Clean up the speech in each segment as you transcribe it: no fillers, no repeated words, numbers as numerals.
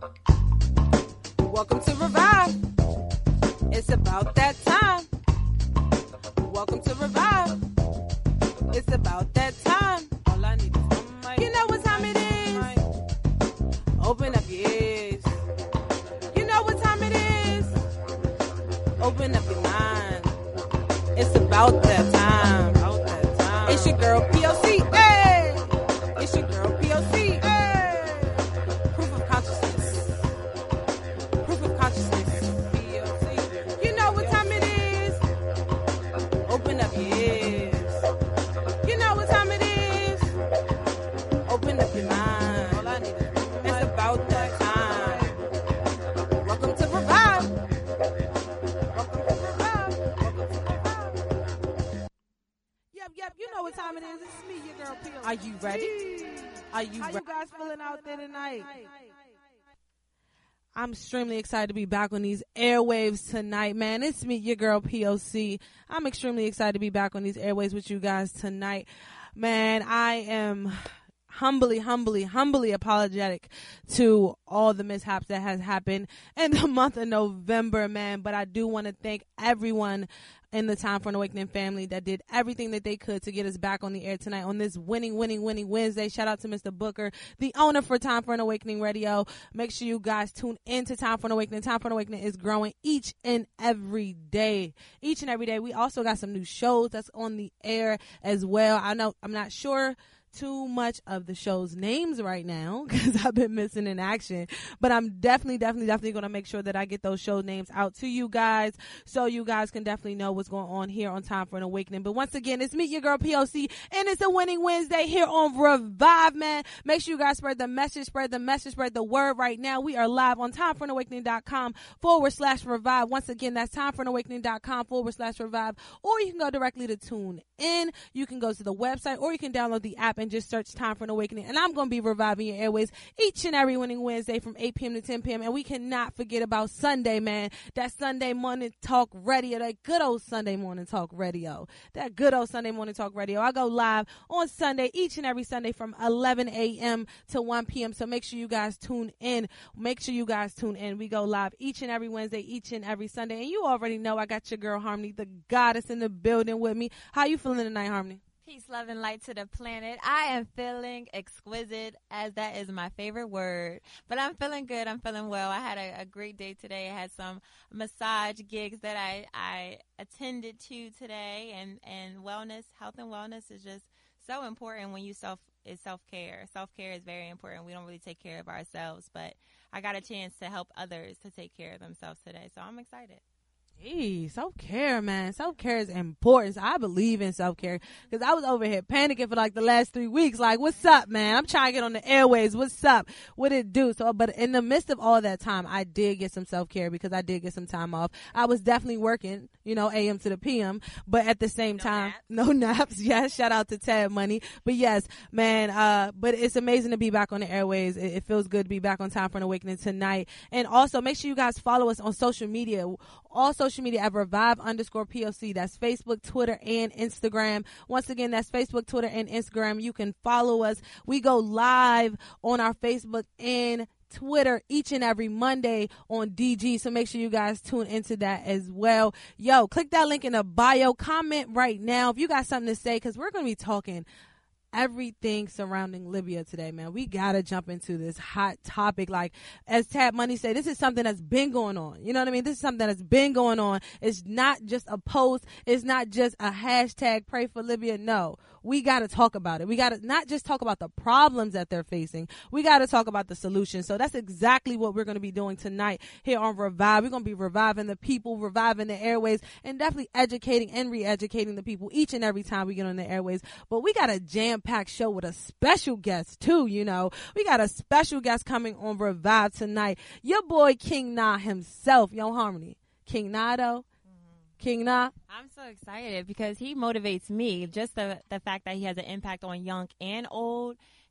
Welcome to Revive. It's about that time. Welcome to Revive. It's about that time. All I need is one mic. You know what time it is. Open up your ears. You know what time it is. Open up your mind. It's about that time. It's your girl POC. Hey! It's your girl POC. Hey! Proof of consciousness. Proof of consciousness. POC. You know what time it is. Open up your ears. You know what time it is. Open up your mind. All I need is it's about that time. Welcome to Revive. Welcome to Revive. Welcome to Revive. Yep, you know what time it is. It's me, your girl POC. Are you ready? Are you ready? How you guys feeling out there tonight? I'm extremely excited to be back on these airwaves tonight, man. It's me, your girl POC. I'm extremely excited to be back on these airwaves with you guys tonight. Man, I am humbly apologetic to all the mishaps that has happened in the month of November, man. But I do want to thank everyone in the Time for an Awakening family that did everything that they could to get us back on the air tonight on this winning Wednesday. Shout out to Mr. Booker, the owner for Time for an Awakening Radio. Make sure you guys tune into Time for an Awakening. Time for an Awakening is growing each and every day. Each and every day. We also got some new shows that's on the air as well. I know I'm not sure too much of the show's names right now because I've been missing in action, but I'm definitely going to make sure that I get those show names out to you guys so you guys can definitely know what's going on here on Time for an Awakening. But once again, it's me, your girl POC, and it's a winning Wednesday here on Revive, man. Make sure you guys spread the message, spread the word right now. We are live on timeforanawakening.com/revive. Once again, that's timeforanawakening.com/revive, or you can go directly to Tune In. You can go to the website, or you can download the app and just search Time for an Awakening. And I'm going to be reviving your airways each and every winning Wednesday from 8 p.m. to 10 p.m. And we cannot forget about Sunday, man. That Sunday morning talk radio, that good old Sunday morning talk radio. That good old Sunday morning talk radio. I go live on Sunday, each and every Sunday from 11 a.m. to 1 p.m. So make sure you guys tune in. We go live each and every Wednesday, each and every Sunday. And you already know I got your girl Harmony, the goddess, in the building with me. How you feeling tonight, Harmony? Peace, love, and light to the planet. I am feeling exquisite, as that is my favorite word. But I'm feeling good. I'm feeling well. I had a great day today. I had some massage gigs that I attended to today. And wellness, health and wellness is just so important when you self-care. Self-care is very important. We don't really take care of ourselves. But I got a chance to help others to take care of themselves today. So I'm excited. Hey, self-care, man. Self-care is important. I believe in self-care because I was over here panicking for like the last 3 weeks. Like, what's up, man? I'm trying to get on the airways. What's up? What it do? So, but in the midst of all that time, I did get some self-care because I did get some time off. I was definitely working, AM to the PM, but at the same time, no naps. Yes. Shout out to Tab Money. But yes, man, but it's amazing to be back on the airways. It feels good to be back on Time for an Awakening tonight. And also make sure you guys follow us on social media. All social media at Revive_POC. That's Facebook, Twitter, and Instagram. Once again, that's Facebook, Twitter, and Instagram. You can follow us. We go live on our Facebook and Twitter each and every Monday on DG. So make sure you guys tune into that as well. Yo, click that link in the bio. Comment right now if you got something to say, because we're going to be talking everything surrounding Libya today, man. We gotta jump into this hot topic. Like, as Tab Money said, this is something that's been going on. You know what I mean? This is something that's been going on. It's not just a post. It's not just a hashtag pray for Libya. No, we gotta talk about it. We gotta not just talk about the problems that they're facing. We gotta talk about the solution. So that's exactly what we're gonna be doing tonight here on Revive. We're gonna be reviving the people, reviving the airways, and definitely educating and re-educating the people each and every time we get on the airways. But we got a jam-packed show with a special guest too. We got a special guest coming on Revive tonight. Your boy King Na himself. Yo, Harmony. King Na though. King Na. I'm so excited because he motivates me. Just the fact that he has an impact on young and old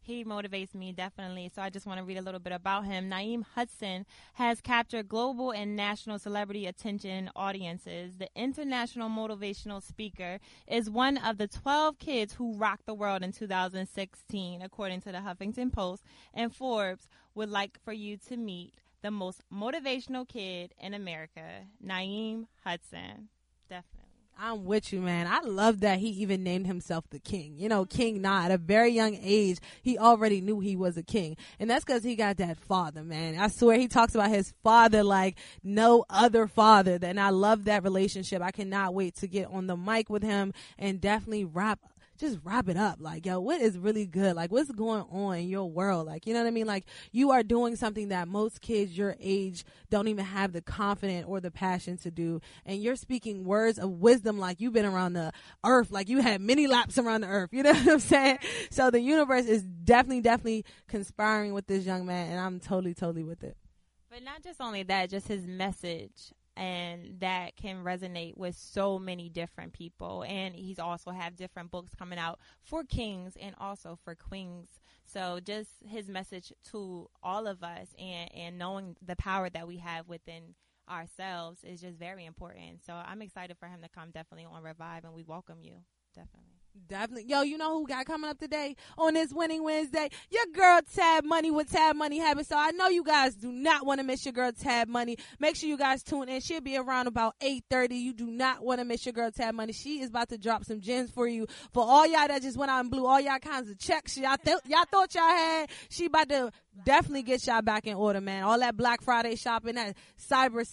he motivates me definitely. So I just want to read a little bit about him. Naeem Hudson has captured global and national celebrity attention audiences. The international motivational speaker is one of the 12 kids who rocked the world in 2016, according to the Huffington Post. And Forbes would like for you to meet the most motivational kid in America, Naeem Hudson. Definitely. I'm with you, man. I love that he even named himself the king. You know, King Na, at a very young age, he already knew he was a king. And that's because he got that father, man. I swear he talks about his father like no other father. And I love that relationship. I cannot wait to get on the mic with him and definitely just wrap it up. Like, yo, what is really good? Like, what's going on in your world? Like, you know what I mean? Like, you are doing something that most kids your age don't even have the confidence or the passion to do. And you're speaking words of wisdom like you've been around the earth, like you had many laps around the earth. You know what I'm saying? So the universe is definitely conspiring with this young man, and I'm totally with it. But not just only that, just his message. And that can resonate with so many different people. And he's also have different books coming out for kings and also for queens. So just his message to all of us and knowing the power that we have within ourselves is just very important. So I'm excited for him to come definitely on Revive, and we welcome you. Definitely. Yo, you know who got coming up today on this Winning Wednesday? Your girl Tab Money with Tab Money Habits. So I know you guys do not want to miss your girl Tab Money. Make sure you guys tune in. She'll be around about 8:30. You do not want to miss your girl Tab Money. She is about to drop some gems for you. For all y'all that just went out and blew all y'all kinds of checks y'all thought y'all had, she about to definitely get y'all back in order, man. All that Black Friday shopping, that Cyber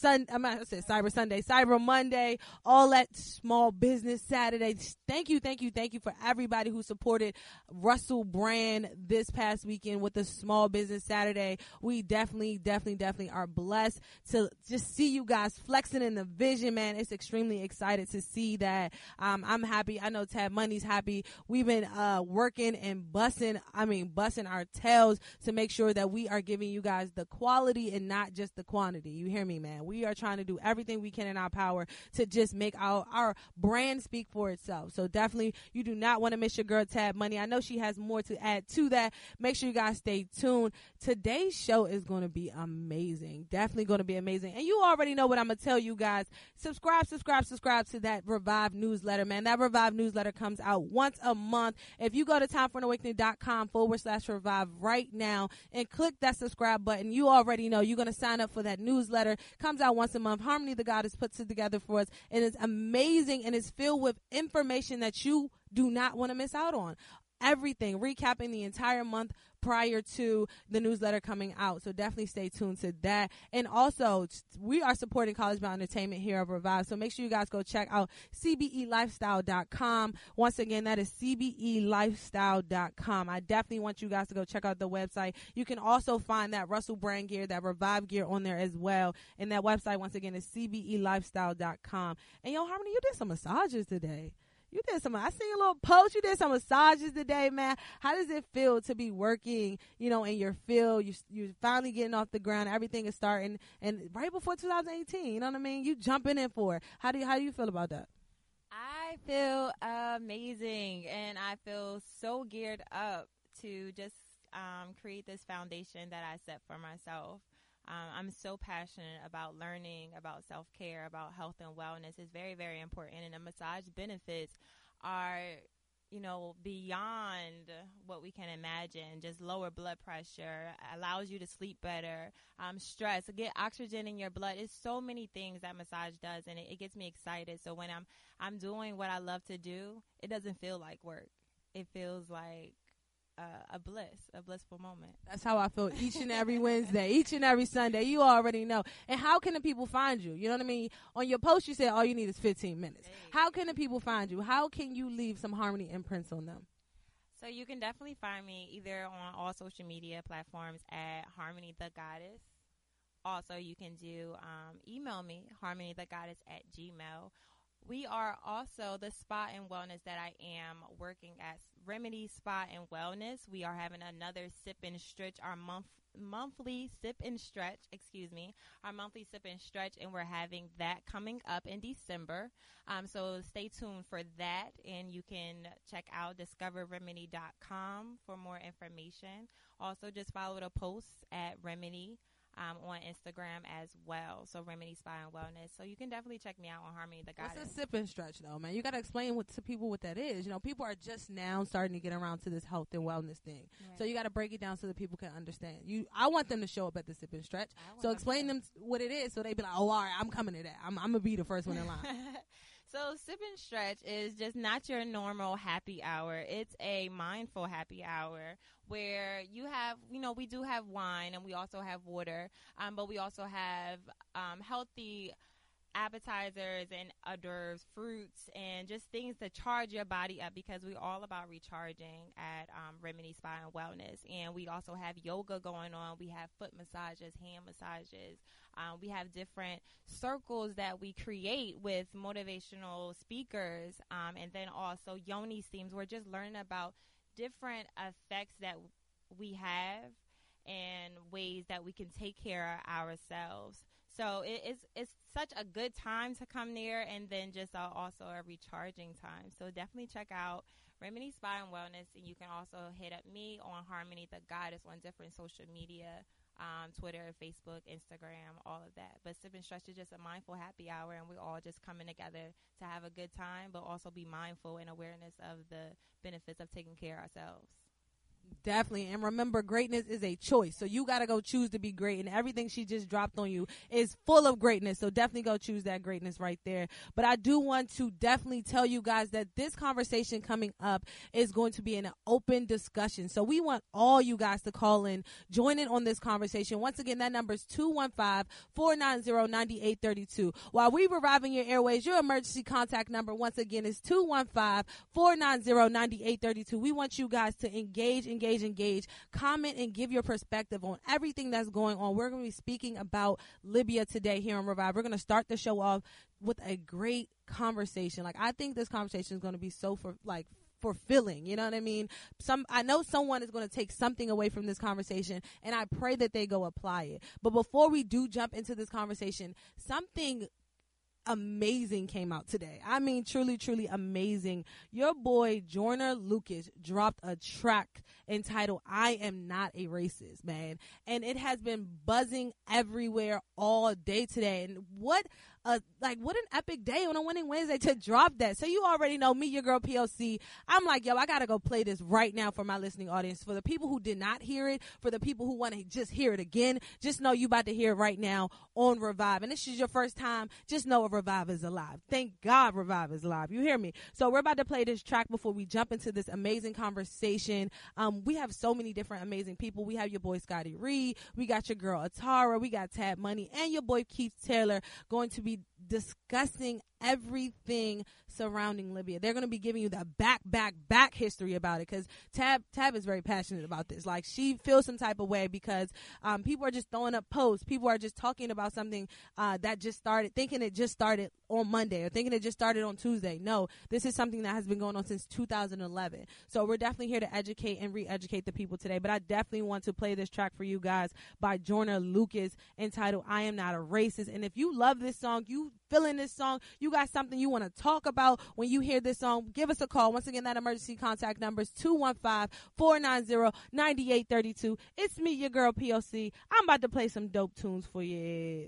Sunday, Cyber Monday, all that Small Business Saturday. Thank you for everybody who supported Russell Brand this past weekend with the Small Business Saturday. We definitely are blessed to just see you guys flexing in the vision, man. It's extremely excited to see that. I'm happy. I know Tab Money's happy. We've been working and busting our tails to make sure that we are giving you guys the quality and not just the quantity. You hear me, man? We are trying to do everything we can in our power to just make our brand speak for itself. So definitely, you do not want to miss your girl Tab Money. I know she has more to add to that. Make sure you guys stay tuned. Today's show is going to be amazing. Definitely going to be amazing. And you already know what I'm going to tell you guys. Subscribe to that Revive newsletter, man. That Revive newsletter comes out once a month. If you go to timeforanawakening.com/revive right now and click that subscribe button, you already know you're going to sign up for that newsletter. Comes out once a month. Harmony the Goddess puts it together for us. It is amazing, and it's filled with information that you do not want to miss out on. Everything, recapping the entire month prior to the newsletter coming out. So definitely stay tuned to that. And also, we are supporting College Bound Entertainment here at Revive. So make sure you guys go check out cbelifestyle.com. Once again, that is cbelifestyle.com. I definitely want you guys to go check out the website. You can also find that Russell Brand gear, that Revive gear on there as well. And that website, once again, is cbelifestyle.com. And yo, Harmony, you did some massages today. I seen a little post. You did some massages today, man. How does it feel to be working, in your field? You're finally getting off the ground. Everything is starting. And right before 2018, you know what I mean? You jumping in for it. How do you feel about that? I feel amazing. And I feel so geared up to just create this foundation that I set for myself. I'm so passionate about learning, about self-care, about health and wellness. It's very, very important. And the massage benefits are, beyond what we can imagine. Just lower blood pressure, allows you to sleep better, stress, get oxygen in your blood. It's so many things that massage does, and it gets me excited. So when I'm doing what I love to do, it doesn't feel like work. It feels like a blissful moment. That's how I feel each and every Wednesday, each and every Sunday. You already know. And how can the people find you? You know what I mean? On your post, you said all you need is 15 minutes. Hey. How can the people find you? How can you leave some Harmony imprints on them? So you can definitely find me either on all social media platforms at Harmony the Goddess. Also, you can email me, harmonythegoddess@gmail.com. We are also the spa and wellness that I am working at Remedy Spa and Wellness. We are having another sip and stretch, our monthly sip and stretch, our monthly sip and stretch, and we're having that coming up in December. So stay tuned for that, and you can check out discoverremedy.com for more information. Also, just follow the posts at Remedy on Instagram as well. So Remedy Spa and Wellness. So you can definitely check me out on Harmony the Goddess. What's a sip and stretch though, man? You got to explain to people what that is. You know, people are just now starting to get around to this health and wellness thing. Right. So you got to break it down so that people can understand. I want them to show up at the sip and stretch. So explain them what it is so they be like, oh, all right, I'm coming to that. I'm going to be the first one in line. So sip and stretch is just not your normal happy hour. It's a mindful happy hour where you have, we do have wine and we also have water, but we also have healthy appetizers and hors d'oeuvres, fruits, and just things to charge your body up, because we're all about recharging at Remedy Spa and Wellness. And we also have yoga going on. We have foot massages, hand massages. We have different circles that we create with motivational speakers, and then also yoni steams. We're just learning about different effects that we have and ways that we can take care of ourselves. So it's such a good time to come there, and then just also a recharging time. So definitely check out Remedy Spa and Wellness, and you can also hit up me on Harmony the Goddess on different social media, Twitter, Facebook, Instagram, all of that. But Sip and Stretch is just a mindful happy hour, and we're all just coming together to have a good time, but also be mindful and awareness of the benefits of taking care of ourselves. Definitely. And remember, greatness is a choice. So you got to go choose to be great. And everything she just dropped on you is full of greatness. So definitely go choose that greatness right there. But I do want to definitely tell you guys that this conversation coming up is going to be an open discussion. So we want all you guys to call in, join in on this conversation. Once again, that number is 215-490-9832. While we reviving your airways, your emergency contact number, once again, is 215-490-9832. We want you guys to engage, comment, and give your perspective on everything that's going on. We're going to be speaking about Libya today here on Revive. We're going to start the show off with a great conversation. Like, I think this conversation is going to be so fulfilling. You know what I mean? I know someone is going to take something away from this conversation, and I pray that they go apply it. But before we do jump into this conversation, something amazing came out today. I mean, truly, truly amazing. Your boy Joyner Lucas dropped a track entitled "I Am Not a Racist," man. And it has been buzzing everywhere all day today. And what an epic day on a winning Wednesday to drop that. So you already know me, your girl POC. I'm like, yo, I gotta go play this right now for my listening audience. For the people who did not hear it, for the people who want to just hear it again, just know you about to hear it right now on Revive. And this is your first time, just know Revive is alive. Thank God Revive is alive. You hear me? So we're about to play this track before we jump into this amazing conversation. We have so many different amazing people. We have your boy Scotty Reed. We got your girl Atara. We got Tab Money and your boy Keith Taylor going to be discussing everything surrounding Libya. They're going to be giving you the back history about it, because Tab is very passionate about this. Like, she feels some type of way because people are just throwing up posts. People are just talking about something that just started, thinking it just started on Monday or thinking it just started on Tuesday. No, this is something that has been going on since 2011. So we're definitely here to educate and re-educate the people today. But I definitely want to play this track for you guys by Joyner Lucas entitled "I Am Not a Racist." And if you love this song, you feeling this song, you got something you want to talk about when you hear this song, give us a call. Once again, that emergency contact number is 215-490-9832. It's me, your girl POC. I'm about to play some dope tunes for you.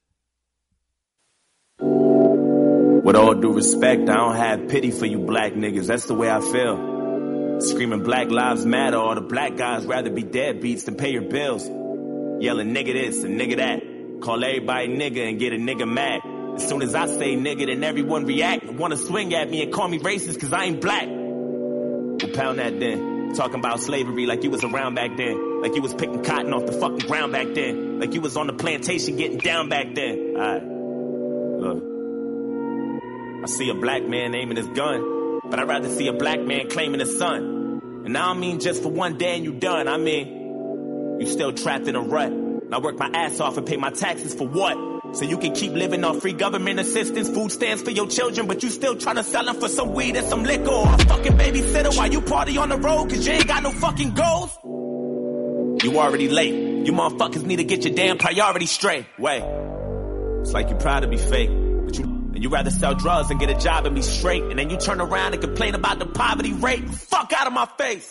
With all due respect, I don't have pity for you black niggas. That's the way I feel. Screaming Black Lives Matter, all the black guys rather be deadbeats than pay your bills. Yelling nigga this and nigga that. Call everybody nigga and get a nigga mad. As soon as I say nigga, then everyone react and wanna swing at me and call me racist cause I ain't black. Well, pound that then. Talking about slavery like you was around back then. Like you was picking cotton off the fucking ground back then. Like you was on the plantation getting down back then. Alright. Look. I see a black man aiming his gun, but I'd rather see a black man claiming his son. And I don't mean just for one day and you done. I mean, you still trapped in a rut. And I work my ass off and pay my taxes for what? So you can keep living on free government assistance, food stamps for your children, but you still trying to sell them for some weed and some liquor or a fucking babysitter while you party on the road cause you ain't got no fucking goals? You already late. You motherfuckers need to get your damn priorities straight. Wait. It's like you're proud to be fake, but you rather sell drugs and get a job and be straight, and then you turn around and complain about the poverty rate. Fuck out of my face.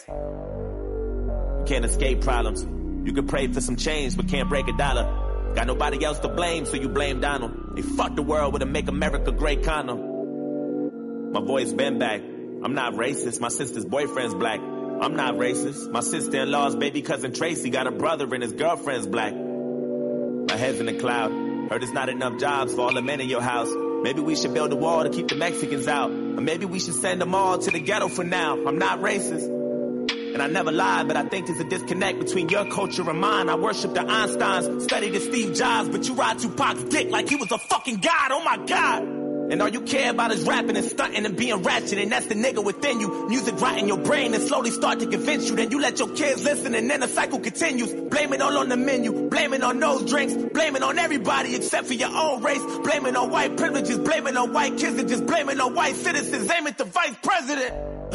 You can't escape problems. You can pray for some change, but can't break a dollar. Got nobody else to blame, so you blame Donald. They fucked the world with a Make America Great condom. My boy's been back. I'm not racist. My sister's boyfriend's black. I'm not racist. My sister-in-law's baby cousin Tracy got a brother and his girlfriend's black. My head's in the cloud. Heard there's not enough jobs for all the men in your house. Maybe we should build a wall to keep the Mexicans out. Or maybe we should send them all to the ghetto for now. I'm not racist. And I never lied, but I think there's a disconnect between your culture and mine. I worship the Einsteins, study the Steve Jobs, but you ride Tupac's dick like he was a fucking god. Oh my God. And all you care about is rapping and stunting and being ratchet, and that's the nigga within you. Music rot in your brain and slowly start to convince you. Then you let your kids listen and then the cycle continues. Blame it all on the menu, blame it on those drinks, blame it on everybody except for your own race. Blame it on white privileges, blame it on white kids, and just blame it on white citizens. Aim at the vice president.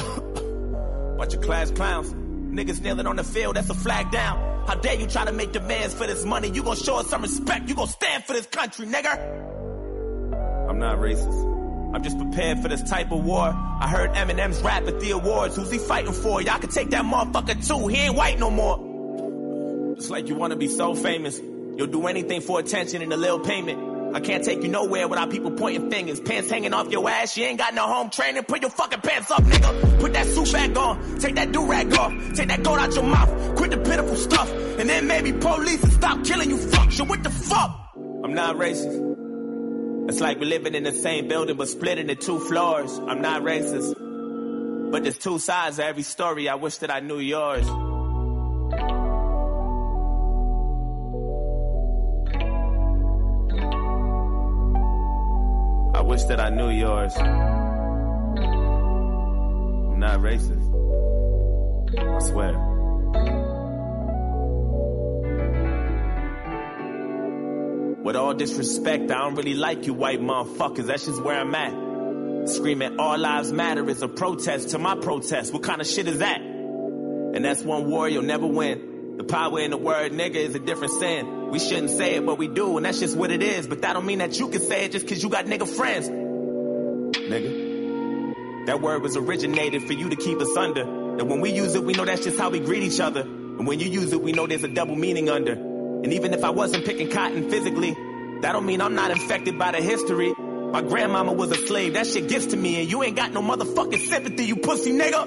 Bunch of class clowns. Niggas kneeling on the field, that's a flag down. How dare you try to make demands for this money? You gon' show us some respect, you gon' stand for this country, nigga. I'm not racist. I'm just prepared for this type of war. I heard Eminem's rap at the awards. Who's he fighting for? Y'all can take that motherfucker too. He ain't white no more. It's like you wanna be so famous. You'll do anything for attention and a little payment. I can't take you nowhere without people pointing fingers. Pants hanging off your ass, you ain't got no home training. Put your fucking pants up, nigga. Put that suit back on. Take that do-rag off. Take that gold out your mouth. Quit the pitiful stuff. And then maybe police will stop killing you fucks. So what the fuck? I'm not racist. It's like we're living in the same building but split into 2 floors. I'm not racist. But there's 2 sides to every story. I wish that I knew yours. I wish that I knew yours. I'm not racist. I swear. With all disrespect, I don't really like you white motherfuckers. That's just where I'm at. Screaming all lives matter is a protest to my protest. What kind of shit is that? And that's one war you'll never win. The power in the word nigga is a different sin. We shouldn't say it, but we do, and that's just what it is. But that don't mean that you can say it just cause you got nigga friends. Nigga. That word was originated for you to keep us under. And when we use it, we know that's just how we greet each other. And when you use it, we know there's a double meaning under. And even if I wasn't picking cotton physically, that don't mean I'm not infected by the history. My grandmama was a slave, that shit gets to me, and you ain't got no motherfucking sympathy, you pussy nigga.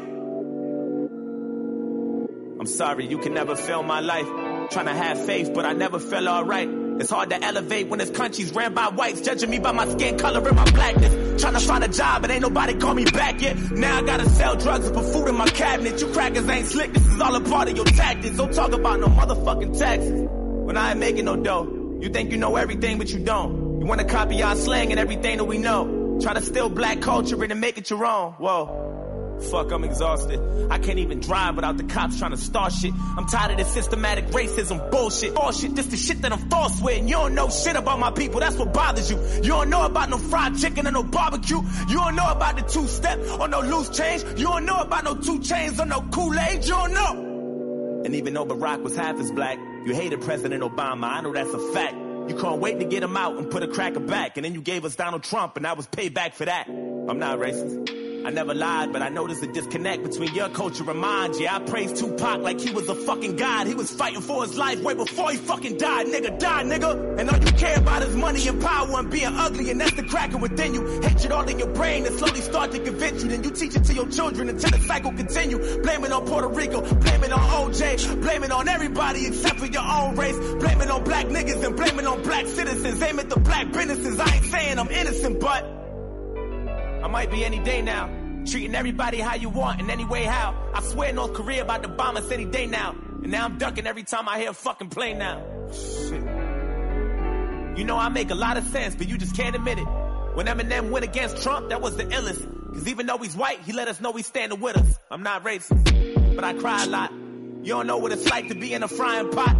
I'm sorry, you can never feel my life. Trying to have faith, but I never feel alright. It's hard to elevate when this country's ran by whites, judging me by my skin color and my blackness. Trying to find a job, but ain't nobody call me back yet. Now I gotta sell drugs and put food in my cabinet. You crackers ain't slick, this is all a part of your tactics. Don't talk about no motherfucking taxes when I ain't making no dough. You think you know everything, but you don't. You wanna copy our slang and everything that we know. Try to steal black culture and make it your own. Whoa. Fuck, I'm exhausted. I can't even drive without the cops trying to start shit. I'm tired of this systematic racism bullshit. Bullshit, this the shit that I'm false with. And you don't know shit about my people, that's what bothers you. You don't know about no fried chicken or no barbecue. You don't know about the 2-step or no loose change. You don't know about no 2 chains or no Kool-Aid. You don't know. And even though Barack was half as black, you hated President Obama. I know that's a fact. You can't wait to get him out and put a cracker back. And then you gave us Donald Trump, and that was payback for that. I'm not racist. I never lied, but I noticed a disconnect between your culture and mine. Yeah, I praised Tupac like he was a fucking god. He was fighting for his life way before he fucking died. Nigga, die, nigga. And all you care about is money and power and being ugly, and that's the cracker within you. Hatred all in your brain and slowly start to convince you. Then you teach it to your children until the cycle continue. Blame it on Puerto Rico, blame it on OJ, blame it on everybody except for your own race. Blame it on black niggas and blame it on black citizens. Aim at the black businesses. I ain't saying I'm innocent, but I might be any day now. Treating everybody how you want in any way how. I swear North Korea about to bomb us any day now. And now I'm ducking every time I hear a fucking plane now. Shit. You know I make a lot of sense, but you just can't admit it. When Eminem went against Trump, that was the illest. Cause even though he's white, he let us know he's standing with us. I'm not racist, but I cry a lot. You don't know what it's like to be in a frying pot.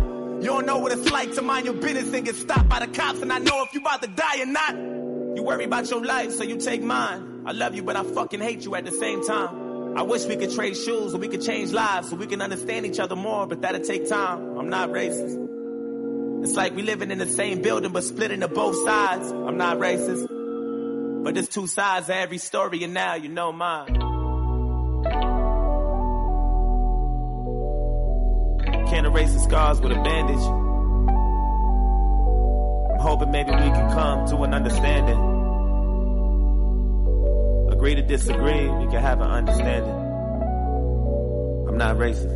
You don't know what it's like to mind your business and get stopped by the cops, and I know if you about to die or not. You worry about your life, so you take mine. I love you, but I fucking hate you at the same time. I wish we could trade shoes, or we could change lives, so we can understand each other more, but that'll take time. I'm not racist. It's like we living in the same building, but split into both sides. I'm not racist. But there's two sides to every story, and now you know mine. Can't erase the scars with a bandage. I'm hoping maybe we can come to an understanding. Agree to disagree, we can have an understanding. I'm not racist.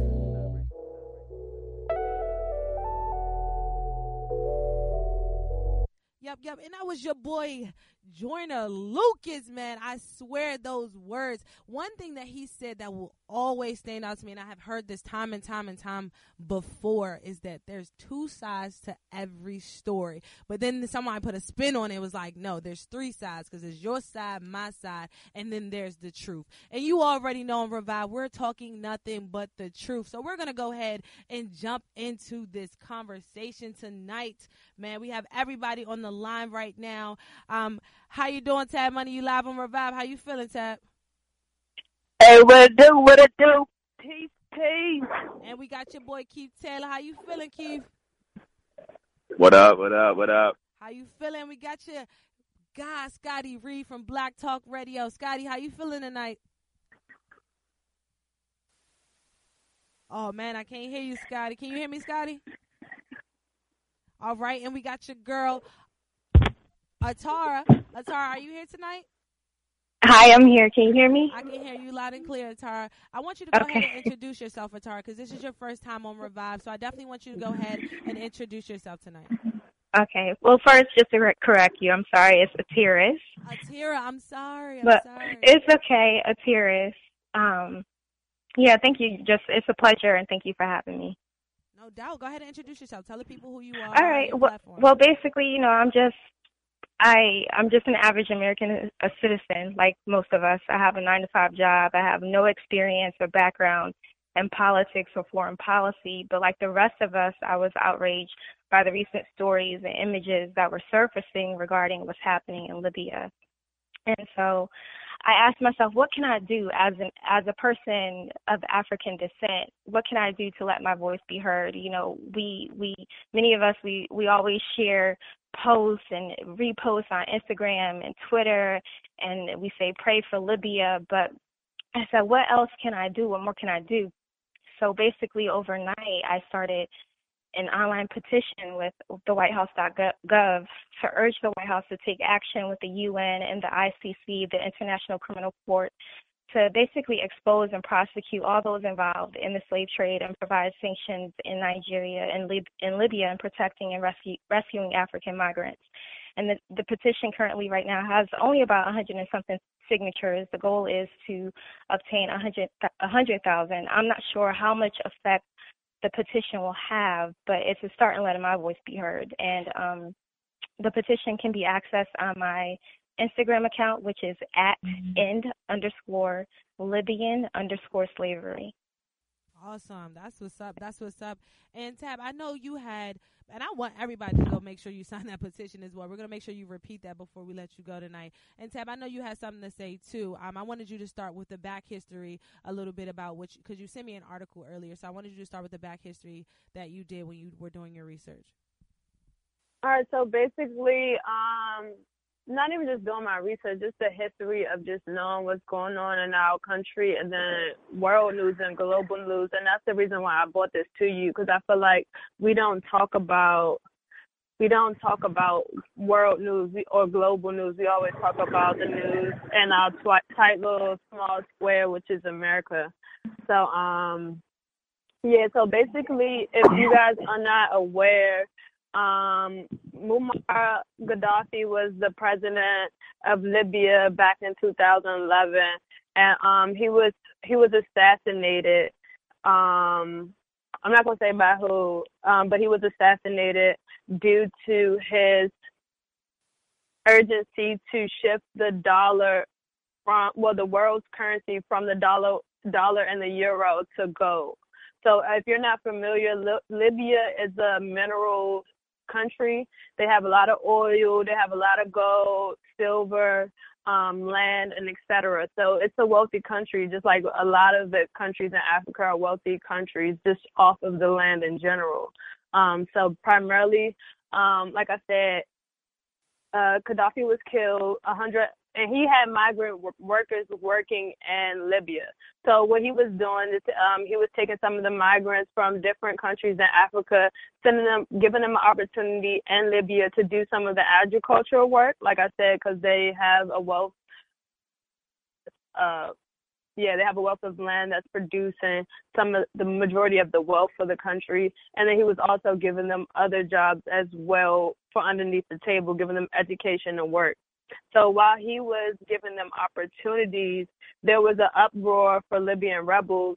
Yep. And that was your boy, Joyner Lucas, man. I swear those words. One thing that he said that will always stand out to me, and I have heard this time and time before, is that there's two sides to every story. But then somebody put a spin on it. It was like, no, there's three sides, because it's your side, my side, and then there's the truth. And you already know in Revive, we're talking nothing but the truth. So we're going to go ahead and jump into this conversation tonight. Man, we have everybody on the line right now. How you doing, Tab Money? You live on Revive. How you feeling, Tab? Hey, what it do? Peace. And we got your boy, Keith Taylor. How you feeling, Keith? What up? How you feeling? We got your guy, Scotty Reed from Black Talk Radio. Scotty, how you feeling tonight? Oh, man, I can't hear you, Scotty. Can you hear me, Scotty? All right, and we got your girl, Atara. Atara, are you here tonight? Hi, I'm here. Can you hear me? I can hear you loud and clear, Atara. I want you to go ahead and introduce yourself, Atara, because this is your first time on Revive, so I definitely want you to go ahead and introduce yourself tonight. Okay. Well, first, just to correct you, I'm sorry. It's Atiris. Atira, I'm sorry. Sorry. It's okay, Atiris. Yeah, thank you. It's a pleasure, and thank you for having me. No doubt. Go ahead and introduce yourself. Tell the people who you are. All right. Well, basically, I'm just an average American, a citizen like most of us. I have a 9-to-5 job. I have no experience or background in politics or foreign policy. But like the rest of us, I was outraged by the recent stories and images that were surfacing regarding what's happening in Libya. And so I asked myself, what can I do as a person of African descent? What can I do to let my voice be heard? Many of us, we always share posts and reposts on Instagram and Twitter, and we say pray for Libya. But I said, what else can I do? What more can I do? So basically, overnight, I started an online petition with the WhiteHouse.gov to urge the White House to take action with the UN and the ICC, the International Criminal Court, to basically expose and prosecute all those involved in the slave trade and provide sanctions in Nigeria and in Libya and protecting and rescuing African migrants. And the petition currently right now has only about 100 and something signatures. The goal is to obtain 100,000. I'm not sure how much effect the petition will have, but it's a start in letting my voice be heard. And the petition can be accessed on my Instagram account, which is at end_Libyan_slavery. Awesome. That's what's up. And Tab, I know you had, and I want everybody to go make sure you sign that petition as well. We're going to make sure you repeat that before we let you go tonight. And Tab, I know you had something to say too. I wanted you to start with the back history a little bit about because you sent me an article earlier. So I wanted you to start with the back history that you did when you were doing your research. All right. So basically, not even just doing my research, just the history of just knowing what's going on in our country and then world news and global news. And that's the reason why I brought this to you, because I feel like we don't talk about world news or global news. We always talk about the news in our tight little small square, which is America. So, so basically, if you guys are not aware, Muammar Gaddafi was the president of Libya back in 2011, and he was assassinated. I'm not gonna say by who, but he was assassinated due to his urgency to shift the dollar the world's currency from the dollar and the euro to gold. So if you're not familiar, Libya is a mineral country. They have a lot of oil. They have a lot of gold, silver, land, and etc. So it's a wealthy country, just like a lot of the countries in Africa are wealthy countries, just off of the land in general. So primarily, like I said, Gaddafi was killed. And he had migrant workers working in Libya. So what he was doing is he was taking some of the migrants from different countries in Africa, giving them an opportunity in Libya to do some of the agricultural work, like I said, because they have a wealth. They have a wealth of land that's producing the majority of the wealth for the country. And then he was also giving them other jobs as well for underneath the table, giving them education and work. So while he was giving them opportunities, there was an uproar for Libyan rebels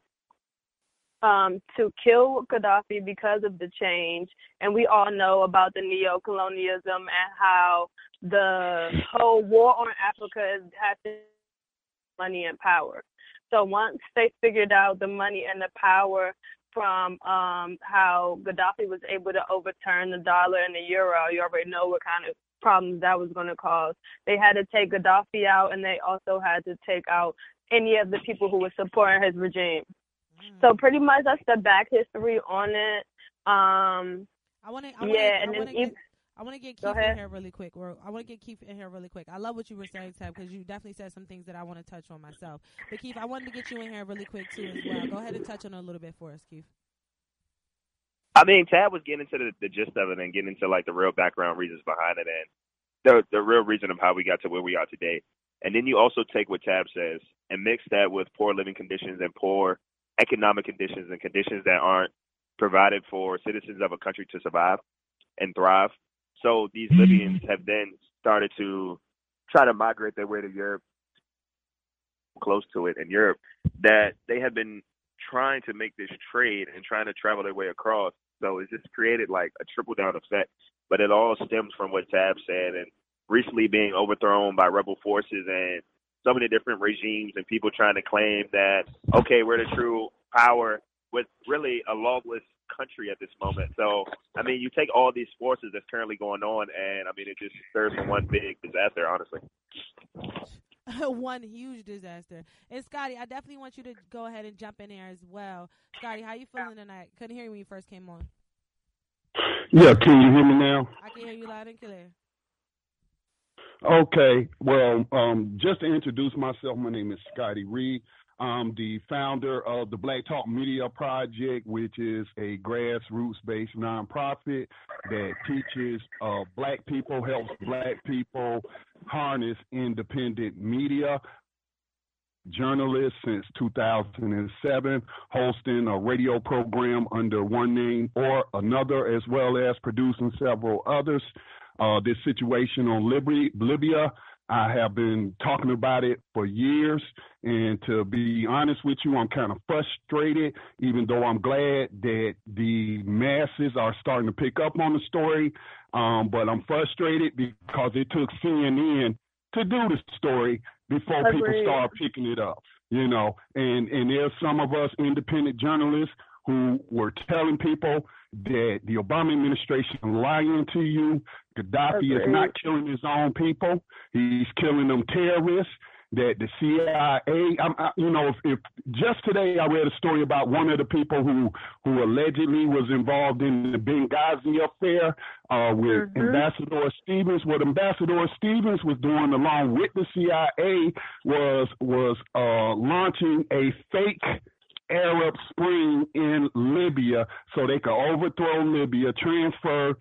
to kill Gaddafi because of the change. And we all know about the neo-colonialism and how the whole war on Africa has money and power. So once they figured out the money and the power from how Gaddafi was able to overturn the dollar and the euro, you already know what kind of problems that was going to cause. They had to take Gaddafi out, and they also had to take out any of the people who were supporting his regime. So pretty much that's the back history on it. I want to get Keith in here really quick. I love what you were saying, Tab, because you definitely said some things that I want to touch on myself. But Keith, I wanted to get you in here really quick too as well. Go ahead and touch on it a little bit for us, Keith. I mean, Tab was getting into the gist of it and getting into like the real background reasons behind it and the real reason of how we got to where we are today. And then you also take what Tab says and mix that with poor living conditions and poor economic conditions and conditions that aren't provided for citizens of a country to survive and thrive. So these Libyans have then started to try to migrate their way to Europe, close to it in Europe, that they have been trying to make this trade and trying to travel their way across. So it's just created like a trickle down effect. But it all stems from what Tab said and recently being overthrown by rebel forces and so many different regimes and people trying to claim that, okay, we're the true power with really a lawless country at this moment. So, I mean, you take all these forces that's currently going on and, I mean, it just serves for one big disaster, honestly. One huge disaster. And Scotty, I definitely want you to go ahead and jump in there as well. Scotty, how you feeling tonight? Couldn't hear you when you first came on. Yeah, can you hear me now? I can hear you loud and clear. Okay, well, just to introduce myself, my name is Scotty Reed. I'm the founder of the Black Talk Media Project, which is a grassroots-based nonprofit that teaches black people, helps black people harness independent media. Journalist since 2007, hosting a radio program under one name or another, as well as producing several others. This situation on Libya, I have been talking about it for years, and to be honest with you, I'm kind of frustrated, even though I'm glad that the masses are starting to pick up on the story, but I'm frustrated because it took CNN to do the story before people start picking it up, you know, and there's some of us independent journalists who were telling people that the Obama administration is lying to you. Gaddafi is not killing his own people. He's killing them terrorists. That the CIA, if just today I read a story about one of the people who allegedly was involved in the Benghazi affair with Ambassador Stevens. What Ambassador Stevens was doing along with the CIA was launching a fake Arab Spring in Libya so they could overthrow Libya, transfer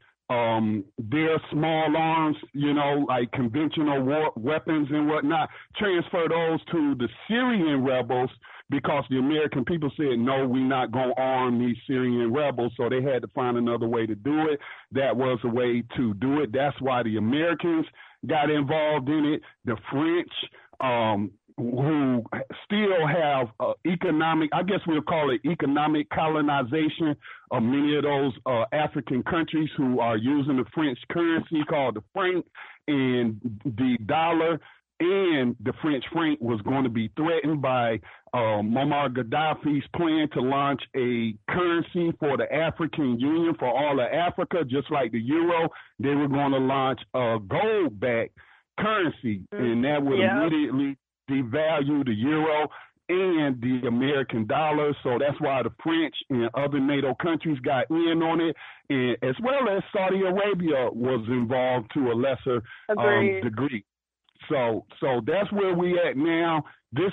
their small arms, like conventional war weapons and whatnot, transfer those to the Syrian rebels because the American people said, no, we're not going to arm these Syrian rebels. So they had to find another way to do it. That was a way to do it. That's why the Americans got involved in it. The French, who still have economic, I guess we'll call it economic colonization of many of those African countries who are using the French currency called the franc and the dollar and the French franc was going to be threatened by Muammar Gaddafi's plan to launch a currency for the African Union for all of Africa, just like the euro. They were going to launch a gold-backed currency, and that would immediately devalue the euro and the American dollar. So that's why the French and other NATO countries got in on it, and as well as Saudi Arabia was involved to a lesser degree. So that's where we at now. This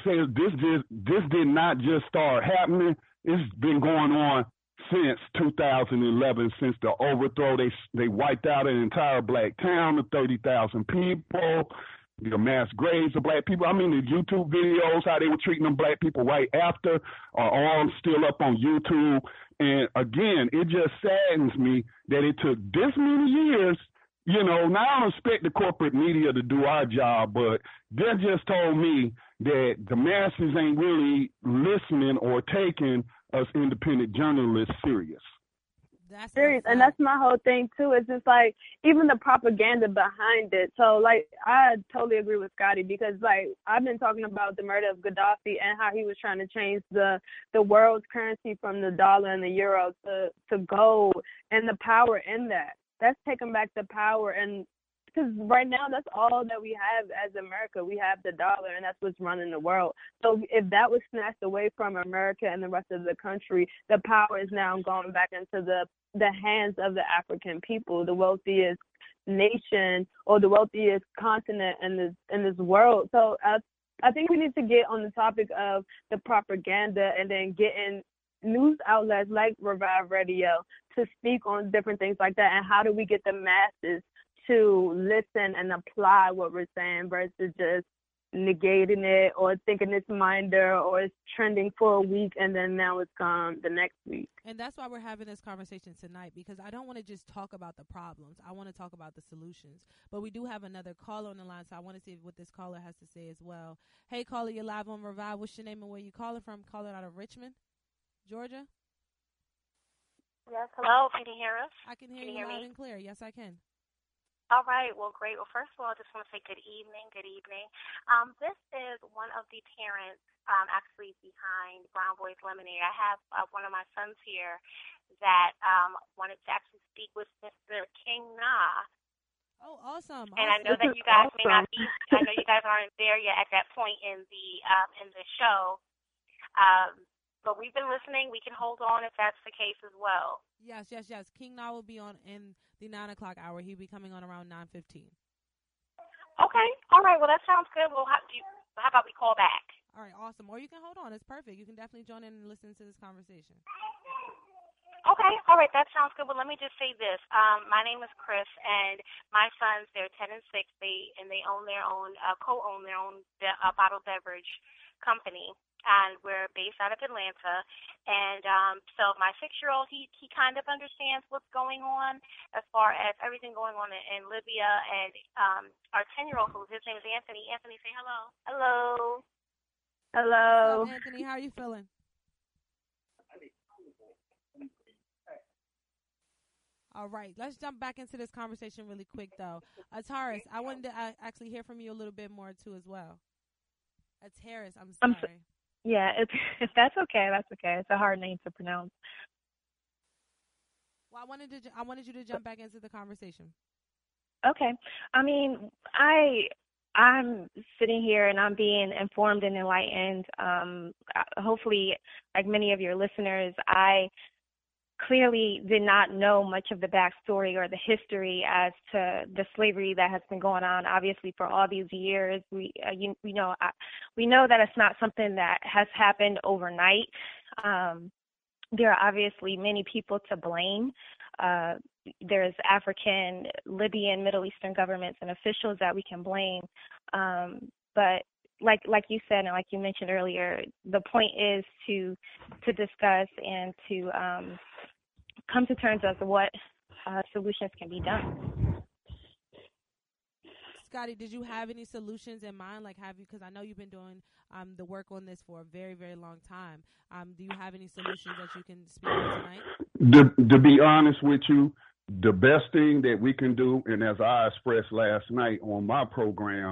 did not just start happening. It's been going on since 2011, since the overthrow. They wiped out an entire black town of 30,000 people. The mass graves of black people. I mean, the YouTube videos, how they were treating them black people right after, are all still up on YouTube. And again, it just saddens me that it took this many years. You know, now I don't expect the corporate media to do our job, but they just told me that the masses ain't really listening or taking us independent journalists serious. That's serious, and that's my whole thing too. It's just like even the propaganda behind it. So like I totally agree with Scotty, because like I've been talking about the murder of Gaddafi and how he was trying to change the world's currency from the dollar and the euro to gold, and the power in that. That's taking back the power, and because right now that's all that we have as America. We have the dollar, and that's what's running the world. So if that was snatched away from America and the rest of the country, the power is now going back into the hands of the African people, the wealthiest nation or the wealthiest continent in this world. So I think we need to get on the topic of the propaganda, and then getting news outlets like Revive Radio to speak on different things like that, and how do we get the masses to listen and apply what we're saying versus just negating it or thinking it's minder or it's trending for a week and then now it's gone the next week. And that's why we're having this conversation tonight, because I don't want to just talk about the problems. I want to talk about the solutions. But we do have another caller on the line, so I want to see what this caller has to say as well. Hey, caller, you're live on Revive. What's your name and where you calling from? Calling out of Richmond, Georgia? Yes, hello. Can you hear us? I can hear you loud and clear. Yes, I can. All right. Well, great. Well, first of all, I just want to say good evening. Good evening. This is one of the parents actually behind Brown Boys Lemonade. I have one of my sons here that wanted to actually speak with Mr. King Na. Oh, awesome. And I know that you guys may not be, I know you guys aren't there yet at that point in the show. But we've been listening. We can hold on if that's the case as well. Yes. King Na will be on in the 9 o'clock hour. He'll be coming on around 9:15. Okay. All right. Well, that sounds good. Well, how about we call back? All right. Awesome. Or you can hold on. It's perfect. You can definitely join in and listen to this conversation. Okay. All right. That sounds good. Well, let me just say this. My name is Chris, and my sons, they're 10 and 6. They own their own, co-own their own bottled beverage company. And we're based out of Atlanta. And so my 6-year-old, he kind of understands what's going on as far as everything going on in Libya. And our 10-year-old, his name is Anthony. Anthony, say hello. Hello. Hello. What's up, Anthony? How are you feeling? All right. Let's jump back into this conversation really quick, though. Taurus, I wanted to actually hear from you a little bit more, too, as well. Taurus, I'm sorry. Yeah, if that's okay, that's okay. It's a hard name to pronounce. Well, I wanted you to jump back into the conversation. Okay. I mean, I'm sitting here and I'm being informed and enlightened. Hopefully, like many of your listeners, I clearly did not know much of the backstory or the history as to the slavery that has been going on, obviously, for all these years. We know that it's not something that has happened overnight. There are obviously many people to blame. There's African, Libyan, Middle Eastern governments and officials that we can blame. But like you said and like you mentioned earlier, the point is to discuss and to come to terms as to what solutions can be done. Scotty, did you have any solutions in mind? Like, have you? Because I know you've been doing the work on this for a very, very long time. Do you have any solutions that you can speak on tonight? To be honest with you, the best thing that we can do, and as I expressed last night on my program,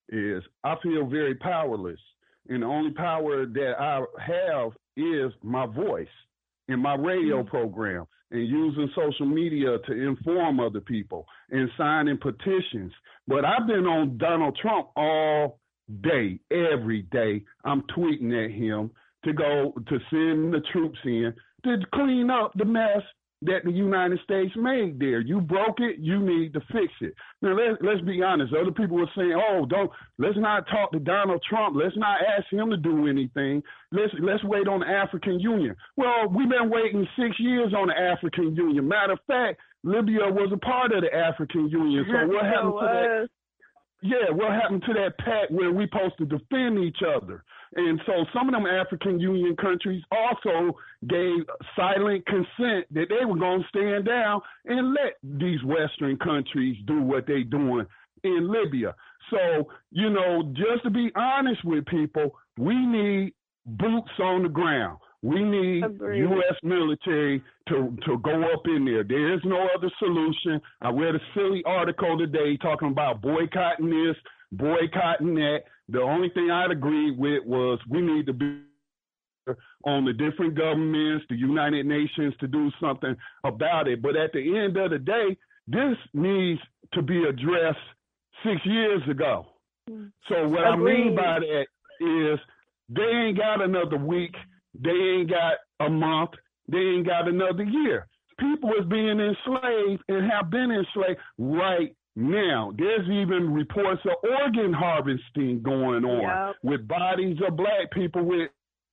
is I feel very powerless. And the only power that I have is my voice and my radio program and using social media to inform other people and signing petitions. But I've been on Donald Trump all day, every day. I'm tweeting at him to go to send the troops in to clean up the mess that the United States made there. You broke it, you need to fix it. Now let's be honest. Other people were saying, let's not talk to Donald Trump. Let's not ask him to do anything. Let's wait on the African Union. Well, we've been waiting 6 years on the African Union. Matter of fact, Libya was a part of the African Union. So what happened to that? Yeah, what happened to that pact where we supposed to defend each other? And so some of them African Union countries also gave silent consent that they were going to stand down and let these Western countries do what they doing in Libya. So, just to be honest with people, we need boots on the ground. We need U.S. military to go up in there. There is no other solution. I read a silly article today talking about boycotting this, boycotting that. The only thing I'd agree with was we need to be on the different governments, the United Nations, to do something about it. But at the end of the day, this needs to be addressed 6 years ago. So what I mean by that is they ain't got another week. They ain't got a month. They ain't got another year. People is being enslaved and have been enslaved right now. There's even reports of organ harvesting going on with bodies of black people with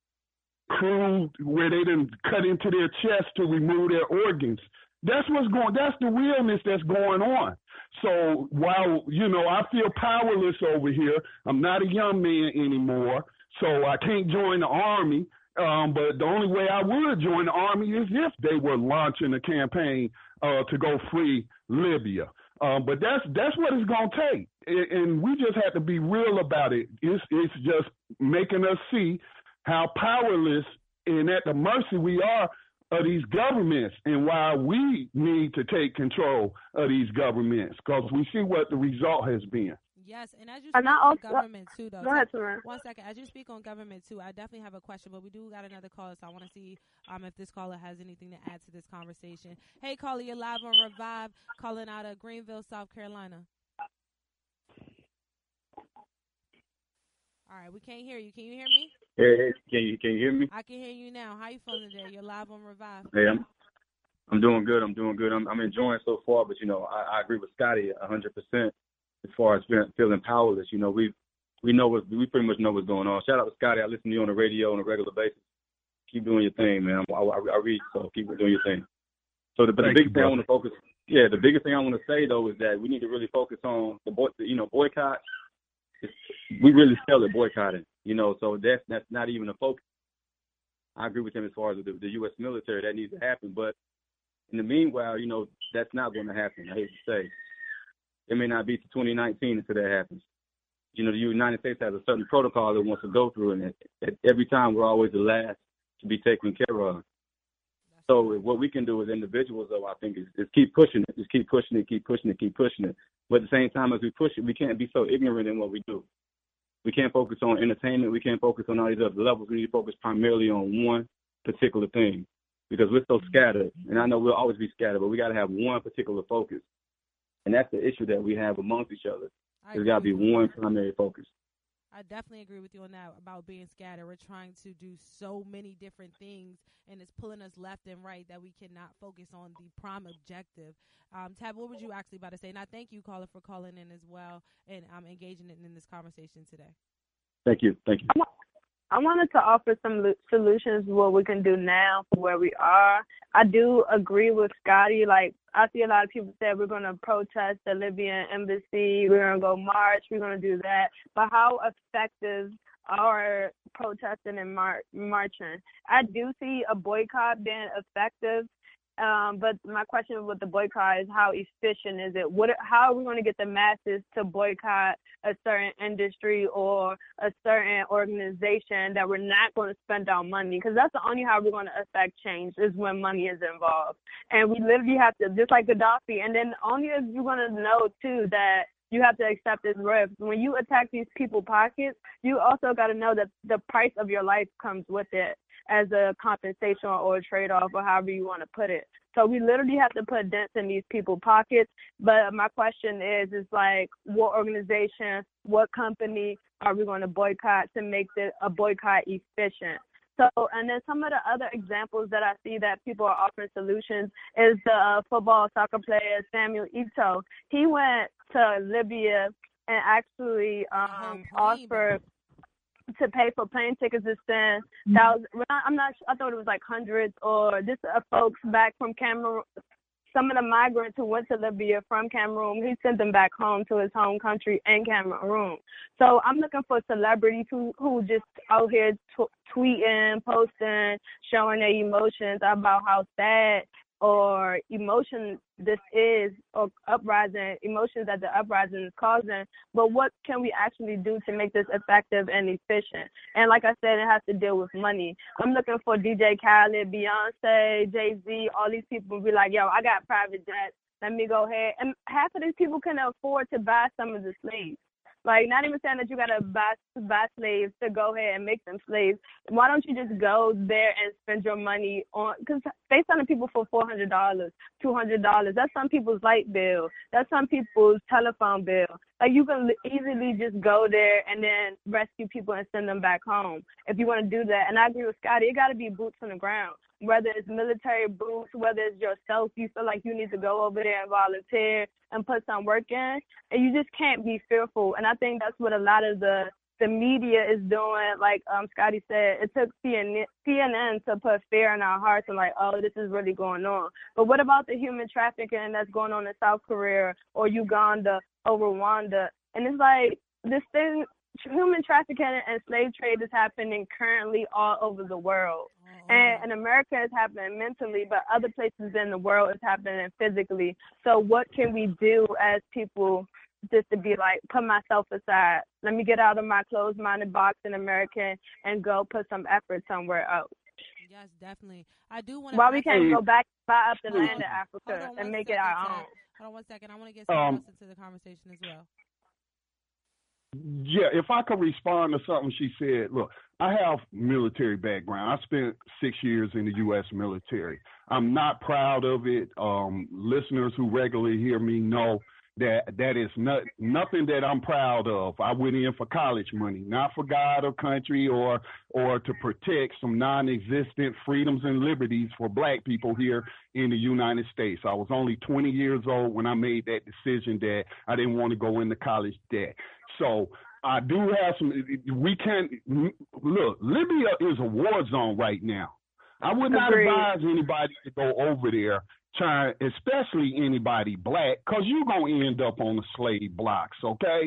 crude where they didn't cut into their chest to remove their organs. That's the realness that's going on. So while, I feel powerless over here, I'm not a young man anymore, so I can't join the army. But the only way I would join the army is if they were launching a campaign to go free Libya. But that's what it's going to take. And we just have to be real about it. It's just making us see how powerless and at the mercy we are of these governments and why we need to take control of these governments because we see what the result has been. Yes, and as you speak on government too, though. Go ahead, Tamara. 1 second. As you speak on government too, I definitely have a question, but we do got another caller, so I want to see if this caller has anything to add to this conversation. Hey, caller, you're live on Revive, calling out of Greenville, South Carolina. All right, we can't hear you. Can you hear me? Hey, can you hear me? I can hear you now. How you feeling today? You're live on Revive. Hey, I'm doing good. I'm enjoying so far, but I agree with Scotty 100%. As far as feeling powerless, we pretty much know what's going on. Shout out to Scotty. I listen to you on the radio on a regular basis. Keep doing your thing, man. I read, so keep doing your thing. So the biggest thing I want to focus. Yeah, the biggest thing I want to say though is that we need to really focus on the boycott. We really fail at boycotting, So that's not even a focus. I agree with him as far as the U.S. military that needs to happen, but in the meanwhile, that's not going to happen. I hate to say. It may not be to 2019 until that happens. The United States has a certain protocol it wants to go through, and every time we're always the last to be taken care of. So what we can do as individuals, though, I think, is keep pushing it. Just keep pushing it, keep pushing it, keep pushing it. But at the same time as we push it, we can't be so ignorant in what we do. We can't focus on entertainment. We can't focus on all these other levels. We need to focus primarily on one particular thing because we're so scattered. And I know we'll always be scattered, but we got to have one particular focus. And that's the issue that we have amongst each other. There's got to be one primary focus. I definitely agree with you on that about being scattered. We're trying to do so many different things, and it's pulling us left and right that we cannot focus on the prime objective. Tab, what would you actually about to say? And I thank you, caller, for calling in as well and engaging in this conversation today. Thank you. I wanted to offer some solutions what we can do now for where we are. I do agree with Scotty. Like, I see a lot of people say we're going to protest the Libyan embassy, we're going to go march, we're going to do that. But how effective are protesting and marching? I do see a boycott being effective. But my question with the boycott is how efficient is it? How are we going to get the masses to boycott a certain industry or a certain organization that we're not going to spend our money? Because that's the only how we're going to affect change is when money is involved. And we literally have to, just like Gaddafi, and then only if you're going to know, too, that you have to accept this risk. When you attack these people's pockets, you also got to know that the price of your life comes with it as a compensation or a trade-off or however you want to put it. So we literally have to put dents in these people's pockets. But my question is like, what organization, what company are we going to boycott to make a boycott efficient? So, and then some of the other examples that I see that people are offering solutions is the football soccer player Samuel Eto'o. He went to Libya and actually offered to pay for plane tickets to send thousands. I thought it was like hundreds or just folks back from Cameroon. Some of the migrants who went to Libya from Cameroon, he sent them back home to his home country in Cameroon. So I'm looking for celebrities who just out here tweeting, posting, showing their emotions about how sad or emotion this is, or uprising, emotions that the uprising is causing, but what can we actually do to make this effective and efficient? And like I said, it has to deal with money. I'm looking for DJ Khaled, Beyonce, Jay-Z, all these people be like, yo, I got private jets, let me go ahead. And half of these people can afford to buy some of the slaves. Like, not even saying that you got to buy slaves to go ahead and make them slaves. Why don't you just go there and spend your money on, because they selling people for $400, $200. That's some people's light bill. That's some people's telephone bill. Like, you can easily just go there and then rescue people and send them back home if you want to do that. And I agree with Scotty. It got to be boots on the ground. Whether it's military boots, whether it's yourself, you feel like you need to go over there and volunteer and put some work in, and you just can't be fearful. And I think that's what a lot of the media is doing. Like Scotty said, it took CNN to put fear in our hearts and like, oh, this is really going on. But what about the human trafficking that's going on in South Korea or Uganda or Rwanda? And it's like this thing, human trafficking and slave trade is happening currently all over the world. And in America, it's happening mentally, but other places in the world, it's happening physically. So what can we do as people just to be like, put myself aside? Let me get out of my closed-minded box in America and go put some effort somewhere else. Yes, definitely. I do want to. Why we can't go back, buy up the land in Africa and make it our own? Hold on one second. I want to get someone else into the conversation as well. Yeah, if I could respond to something she said, look, I have military background. I spent 6 years in the U.S. military. I'm not proud of it. Listeners who regularly hear me know that is nothing that I'm proud of. I went in for college money, not for God or country or to protect some non-existent freedoms and liberties for black people here in the United States. I was only 20 years old when I made that decision that I didn't want to go into college debt. So I do have look, Libya is a war zone right now. I would not advise anybody to go over there, especially anybody black, because you're going to end up on the slave blocks, okay?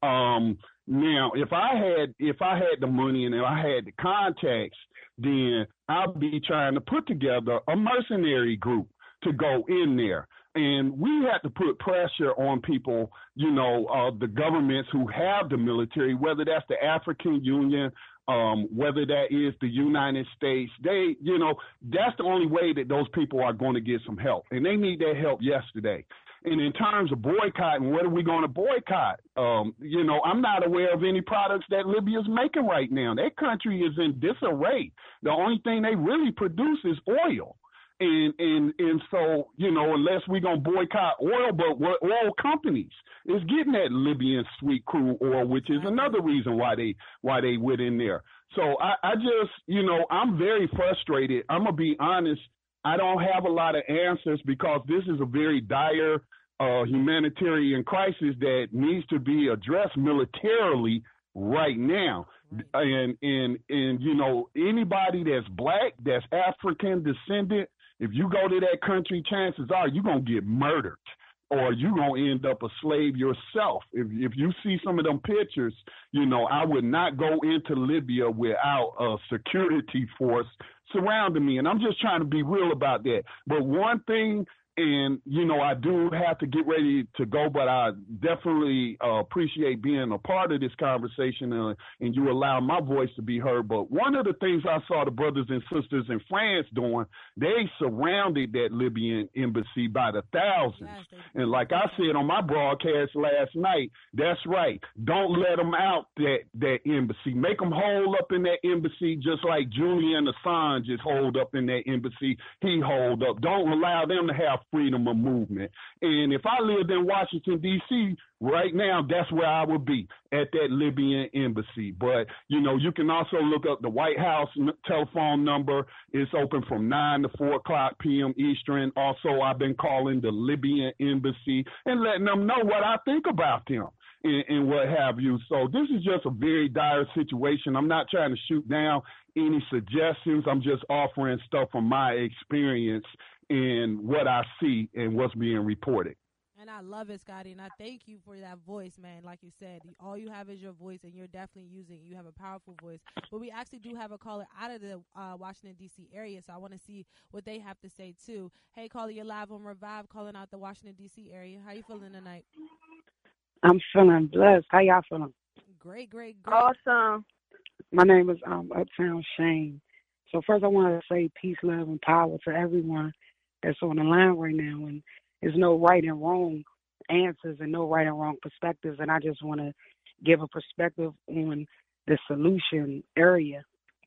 Now, if I had the money and if I had the contacts, then I'd be trying to put together a mercenary group to go in there. And we have to put pressure on people, the governments who have the military, whether that's the African Union, whether that is the United States. That's the only way that those people are going to get some help. And they need that help yesterday. And in terms of boycotting, what are we going to boycott? I'm not aware of any products that Libya is making right now. That country is in disarray. The only thing they really produce is oil. And so, unless we're going to boycott oil, but what oil companies is getting that Libyan sweet crude oil, which is another reason why they went in there. So I just, I'm very frustrated. I'm going to be honest. I don't have a lot of answers because this is a very dire humanitarian crisis that needs to be addressed militarily right now. And anybody that's black, that's African descendant, if you go to that country, chances are you're going to get murdered or you're going to end up a slave yourself. If you see some of them pictures, I would not go into Libya without a security force surrounding me. And I'm just trying to be real about that. But one thing And, you know, I do have to get ready to go, but I definitely appreciate being a part of this conversation and you allow my voice to be heard. But one of the things I saw the brothers and sisters in France doing, they surrounded that Libyan embassy by the thousands. Yes, and like I said on my broadcast last night, that's right. Don't let them out that embassy. Make them hold up in that embassy just like Julian Assange is holed up in that embassy. He holed up. Don't allow them to have freedom of movement. And if I lived in Washington, D.C., right now, that's where I would be, at that Libyan embassy. But, you know, you can also look up the White House telephone number. It's open from 9 to 4 o'clock p.m. Eastern. Also, I've been calling the Libyan embassy and letting them know what I think about them and what have you. So this is just a very dire situation. I'm not trying to shoot down any suggestions. I'm just offering stuff from my experience and what I see and what's being reported. And I love it, Scotty, and I thank you for that voice, man. Like you said, all you have is your voice, and you're definitely using it. You have a powerful voice. But we actually do have a caller out of the Washington, D.C. area, so I want to see what they have to say, too. Hey, caller, you're live on Revive, calling out the Washington, D.C. area. How you feeling tonight? I'm feeling blessed. How y'all feeling? Great. Awesome. My name is Uptown Shane. So first I want to say peace, love, and power to everyone that's on the line right now. And there's no right and wrong answers and no right and wrong perspectives. And I just want to give a perspective on the solution area.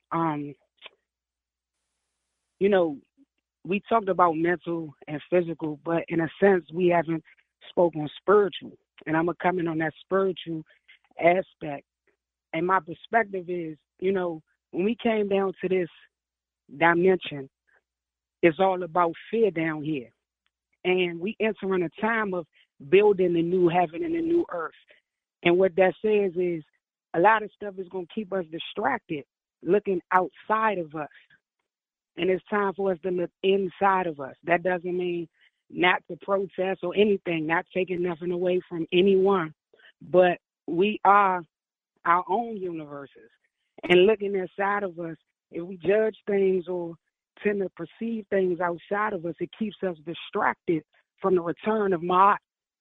You know, we talked about mental and physical, but in a sense, we haven't spoken spiritual. And I'm going to come in on that spiritual aspect. And my perspective is, you know, when we came down to this dimension, it's all about fear down here. And we enter in a time of building the new heaven and the new earth. And what that says is a lot of stuff is going to keep us distracted, looking outside of us. And it's time for us to look inside of us. That doesn't mean not to protest or anything, not taking nothing away from anyone. But we are our own universes. And looking inside of us, if we judge things or tend to perceive things outside of us, it keeps us distracted from the return of Ma'at.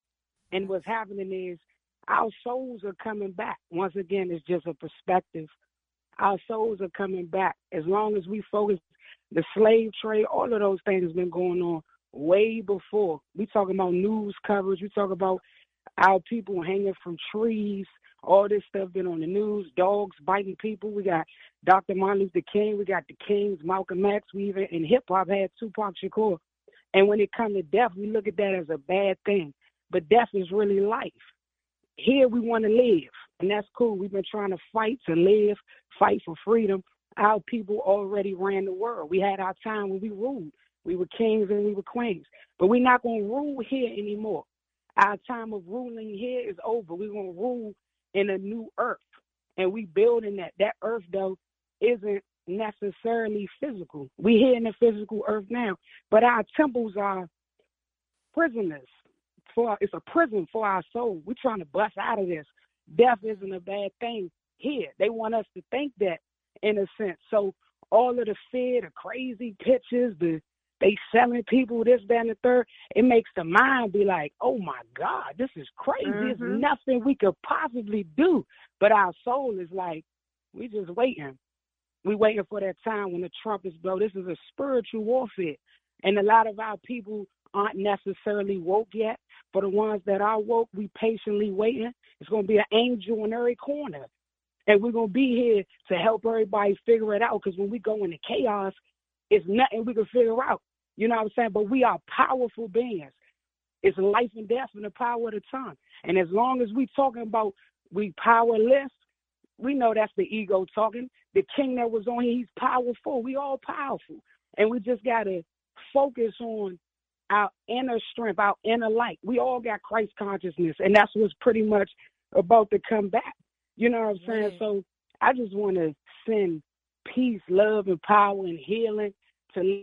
And what's happening is our souls are coming back. Once again, it's just a perspective. Our souls are coming back. As long as we focus, the slave trade, all of those things have been going on way before. We talking about news coverage. We talk about our people hanging from trees. All this stuff been on the news, dogs biting people. We got Dr. Martin Luther King. We got the Kings, Malcolm X. We even in hip-hop had Tupac Shakur. And when it comes to death, we look at that as a bad thing. But death is really life. Here we want to live, and that's cool. We've been trying to fight to live, fight for freedom. Our people already ran the world. We had our time when we ruled. We were kings and we were queens. But we're not going to rule here anymore. Our time of ruling here is over. We're going to rule in a new earth, and we building that. That earth, though, isn't necessarily physical. We here in the physical earth now, but our temples are prisoners. It's a prison for our soul. We're trying to bust out of this. Death isn't a bad thing here. They want us to think that in a sense. So all of the fear, the crazy pictures, they selling people this, that, and the third, it makes the mind be like, oh, my God, this is crazy. There's nothing we could possibly do. But our soul is like, we just waiting. We waiting for that time when the trumpets blow. This is a spiritual warfare. And a lot of our people aren't necessarily woke yet. For the ones that are woke, we patiently waiting. It's going to be an angel in every corner. And we're going to be here to help everybody figure it out, because when we go into chaos, it's nothing we can figure out. You know what I'm saying? But we are powerful beings. It's life and death in the power of the tongue. And as long as we talking about we powerless, we know that's the ego talking. The king that was on here, he's powerful. We all powerful. And we just got to focus on our inner strength, our inner light. We all got Christ consciousness, and that's what's pretty much about to come back. You know what I'm saying? Right. So I just want to send peace, love, and power and healing to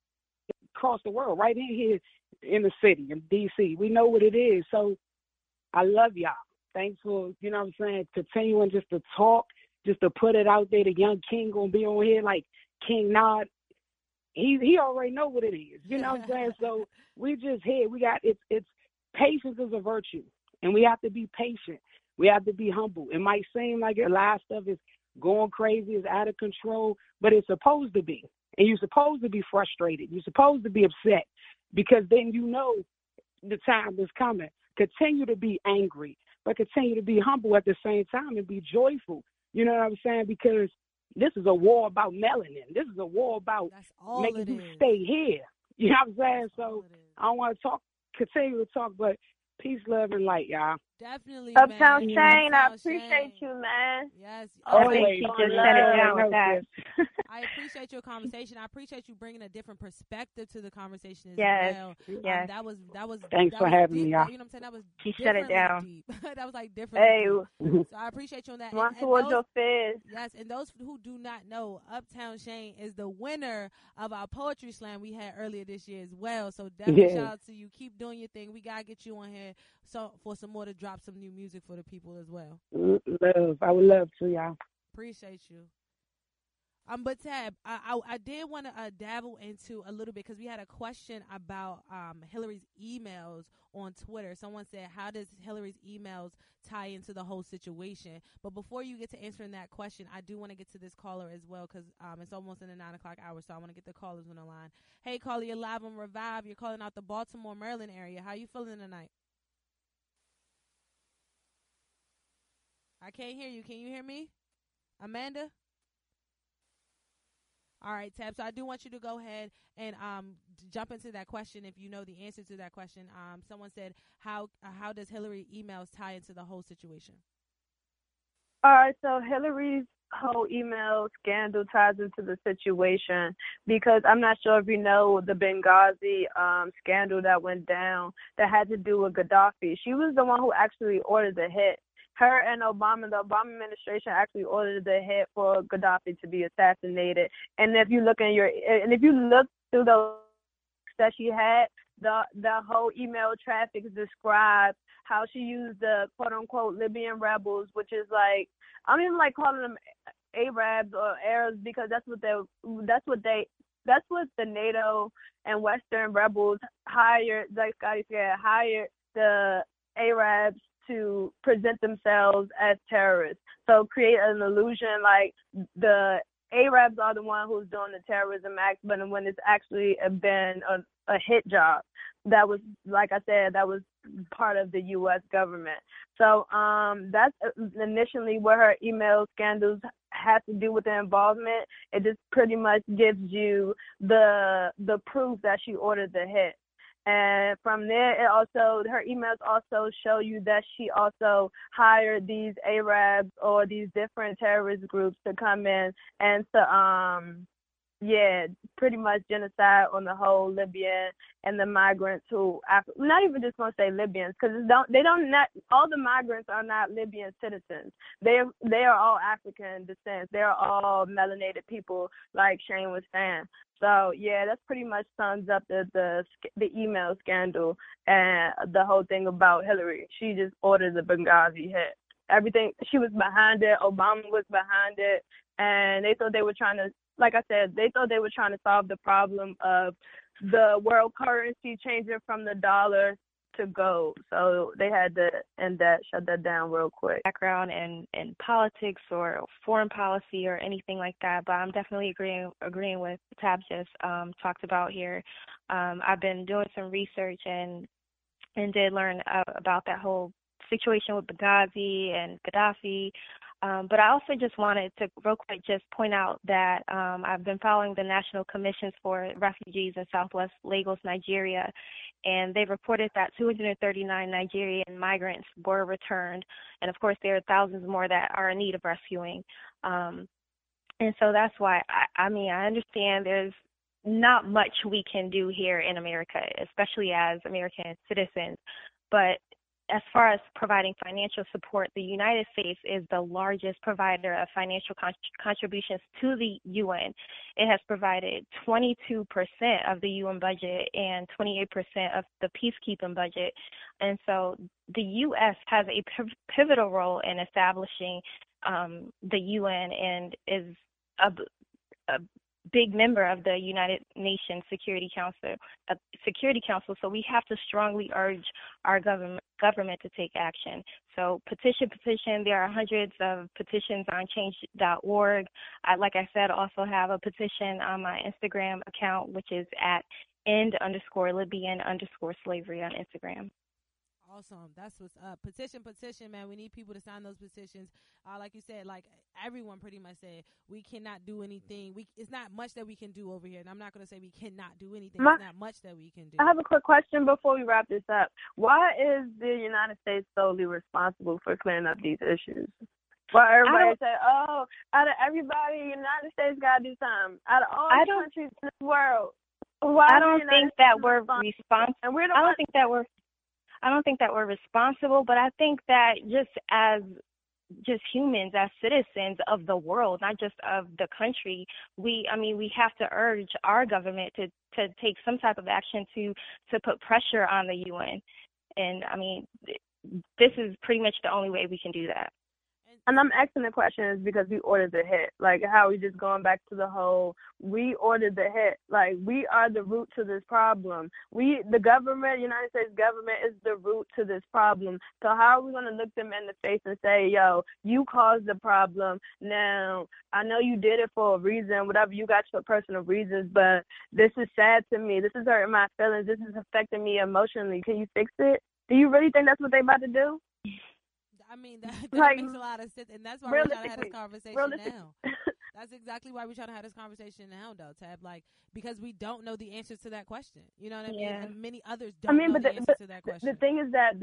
across the world, right in here in the city, in D.C. We know what it is. So I love y'all. Thanks for, you know what I'm saying, continuing just to talk, just to put it out there. The young king going to be on here like King Nod. he already know what it is. You know what I'm saying? So we just here. We got it's patience is a virtue, and we have to be patient. We have to be humble. It might seem like a lot of stuff is going crazy, is out of control, but it's supposed to be. And you're supposed to be frustrated. You're supposed to be upset because then you know the time is coming. Continue to be angry, but continue to be humble at the same time and be joyful. You know what I'm saying? Because this is a war about melanin. This is a war about making you stay here. You know what I'm saying? So I don't want to continue to talk, but peace, love, and light, y'all. Definitely, Uptown man. Shane, I Uptown appreciate Shane. you, man. Yes. Always. Just shut it down with that. I appreciate your conversation. I appreciate you bringing a different perspective to the conversation as Yes. well. Yes. That was. Thanks that for was having deep. me, y'all. You know what I'm saying? That was She shut it down. deep. That was like different. Hey, So I appreciate you on that. one And towards those- your fizz. Yes, and those who do not know, Uptown Shane is the winner of our poetry slam we had earlier this year as well. So definitely shout out to you. Keep doing your thing. We gotta get you on here for some more to drop some new music for the people as well. Love. I would love to, y'all. Appreciate you. But Tab, I did want to dabble into a little bit because we had a question about Hillary's emails on Twitter. Someone said, how does Hillary's emails tie into the whole situation? But before you get to answering that question, I do want to get to this caller as well because it's almost in the 9 o'clock hour, so I want to get the callers on the line. Hey, caller, you're live on Revive. You're calling out the Baltimore, Maryland area. How you feeling tonight? I can't hear you. Can you hear me? Amanda? All right, Tab. So I do want you to go ahead and jump into that question if you know the answer to that question. Someone said, how does Hillary emails tie into the whole situation? All right, so Hillary's whole email scandal ties into the situation because I'm not sure if you know the Benghazi scandal that went down that had to do with Gaddafi. She was the one who actually ordered the hit. Her and Obama, the Obama administration actually ordered the hit for Gaddafi to be assassinated. And if you look through the that she had, the whole email traffic describes how she used the quote unquote Libyan rebels, which is like, I don't even like calling them Arabs or Arabs because that's what the NATO and Western rebels hired, like Scotty said, hired the Arabs to present themselves as terrorists. So create an illusion like the Arabs are the one who's doing the terrorism acts, but when it's actually been a hit job. That was, like I said, that was part of the U.S. government. So that's initially where her email scandals had to do with the involvement. It just pretty much gives you the proof that she ordered the hit. And from there, her emails also show you that she also hired these Arabs or these different terrorist groups to come in and to, pretty much genocide on the whole Libyan and the migrants who, not even just going to say Libyans, because all the migrants are not Libyan citizens. They are all African descent. They're all melanated people, like Shane was saying. So yeah, that's pretty much sums up the email scandal and the whole thing about Hillary. She just ordered the Benghazi hit. Everything, she was behind it. Obama was behind it, and they thought they were trying to, like I said, they thought they were trying to solve the problem of the world currency changing from the dollar to gold. So they had to shut that down real quick. Background in politics or foreign policy or anything like that, but I'm definitely agreeing with Tab just talked about here. I've been doing some research and did learn about that whole situation with Benghazi and Gaddafi. But I also just wanted to real quick just point out that I've been following the National Commissions for Refugees in Southwest Lagos, Nigeria, and they reported that 239 Nigerian migrants were returned. And of course, there are thousands more that are in need of rescuing. And so that's why, I understand there's not much we can do here in America, especially as American citizens. But as far as providing financial support, the United States is the largest provider of financial contributions to the UN. It has provided 22% of the UN budget and 28% of the peacekeeping budget. And so the U.S. has a pivotal role in establishing the UN and is big member of the United Nations Security Council. So we have to strongly urge our government to take action. So petition. There are hundreds of petitions on change.org. I, like I said, also have a petition on my Instagram account, which is at end_Libyan_slavery on Instagram. Awesome. That's what's up. Petition, man. We need people to sign those petitions. Like you said, like everyone pretty much said, we cannot do anything. It's not much that we can do over here. And I'm not going to say we cannot do anything. It's not much that we can do. I have a quick question before we wrap this up. Why is the United States solely responsible for clearing up these issues? Why everybody say, oh, out of everybody, the United States got to do something. Out of all the countries in the world, why I don't think that we're responsible. I don't think that we're responsible, but I think that just humans, as citizens of the world, not just of the country, we have to urge our government to take some type of action to put pressure on the UN. And I mean, this is pretty much the only way we can do that. And I'm asking the questions because we ordered the hit. Like, how we just going back to the whole, we ordered the hit. Like, we are the root to this problem. The government, United States government, is the root to this problem. So how are we going to look them in the face and say, yo, you caused the problem. Now, I know you did it for a reason, whatever, you got your personal reasons, but this is sad to me. This is hurting my feelings. This is affecting me emotionally. Can you fix it? Do you really think that's what they about to do? I mean, that makes a lot of sense, and that's why we're trying to have this conversation now. That's exactly why we're trying to have this conversation now, though, Tab. Like, because we don't know the answers to that question. You know what I mean? And many others don't know the answers to that question. The thing is that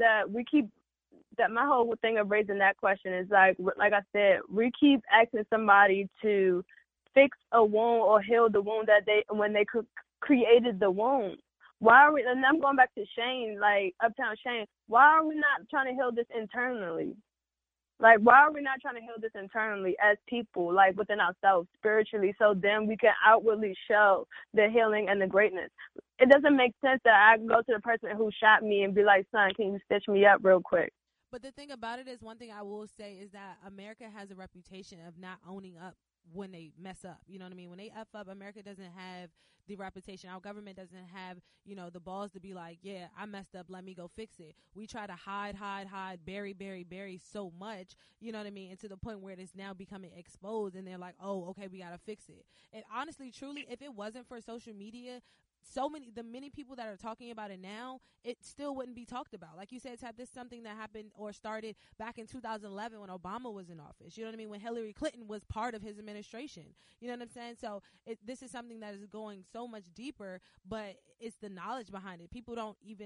my whole thing of raising that question is like I said, we keep asking somebody to fix a wound or heal the wound when they created the wound. Why are we, and I'm going back to Shane, like Uptown Shane, why are we not trying to heal this internally? Like, why are we not trying to heal this internally as people, like within ourselves, spiritually, so then we can outwardly show the healing and the greatness? It doesn't make sense that I can go to the person who shot me and be like, son, can you stitch me up real quick? But the thing about it is, one thing I will say is that America has a reputation of not owning up when they mess up. You know what I mean? When they F up, America doesn't have the reputation. Our government doesn't have, the balls to be like, yeah, I messed up, let me go fix it. We try to hide, bury so much, you know what I mean? And to the point where it is now becoming exposed and they're like, oh, okay, we got to fix it. And honestly, truly, if it wasn't for social media, the many people that are talking about it now, it still wouldn't be talked about. Like you said, Tab, this is something that happened or started back in 2011 when Obama was in office. You know what I mean? When Hillary Clinton was part of his administration. You know what I'm saying? So this is something that is going so much deeper, but it's the knowledge behind it. People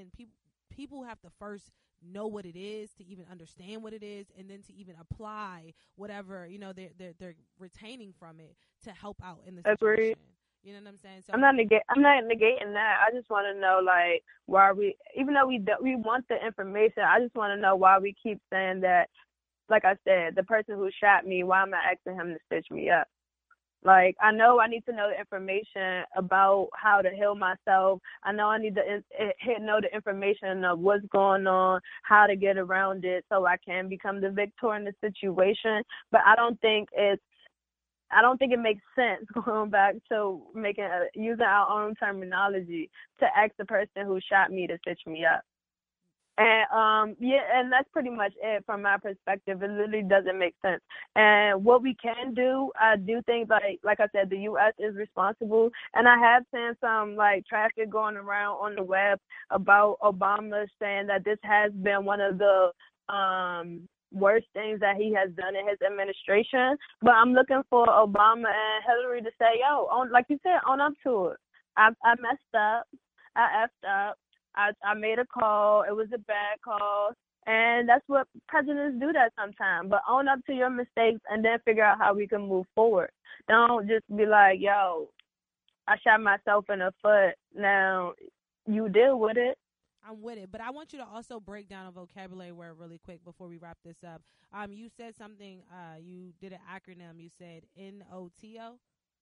have to first know what it is to even understand what it is, and then to even apply whatever they're retaining from it to help out in the situation. Agreed. You know what I'm saying? So I'm not negating that. I just want to know, like, why we, even though we want the information, I just want to know why we keep saying that. Like I said, the person who shot me, why am I asking him to stitch me up? Like, I know I need to know the information about how to heal myself. I know I need to know the information of what's going on, how to get around it so I can become the victor in the situation. But I don't think it makes sense going back to using our own terminology to ask the person who shot me to stitch me up. And and that's pretty much it from my perspective. It literally doesn't make sense. And what we can do, I do think like I said, the U.S. is responsible. And I have seen some traffic going around on the web about Obama saying that this has been one of the worst things that he has done in his administration. But I'm looking for Obama and Hillary to say, like you said, own up to it. I messed up. I effed up. I made a call. It was a bad call. And that's what presidents do that sometimes. But own up to your mistakes and then figure out how we can move forward. Don't just be like, I shot myself in the foot. Now, you deal with it. I'm with it. But I want you to also break down a vocabulary word really quick before we wrap this up. You said something, you did an acronym. You said NATO?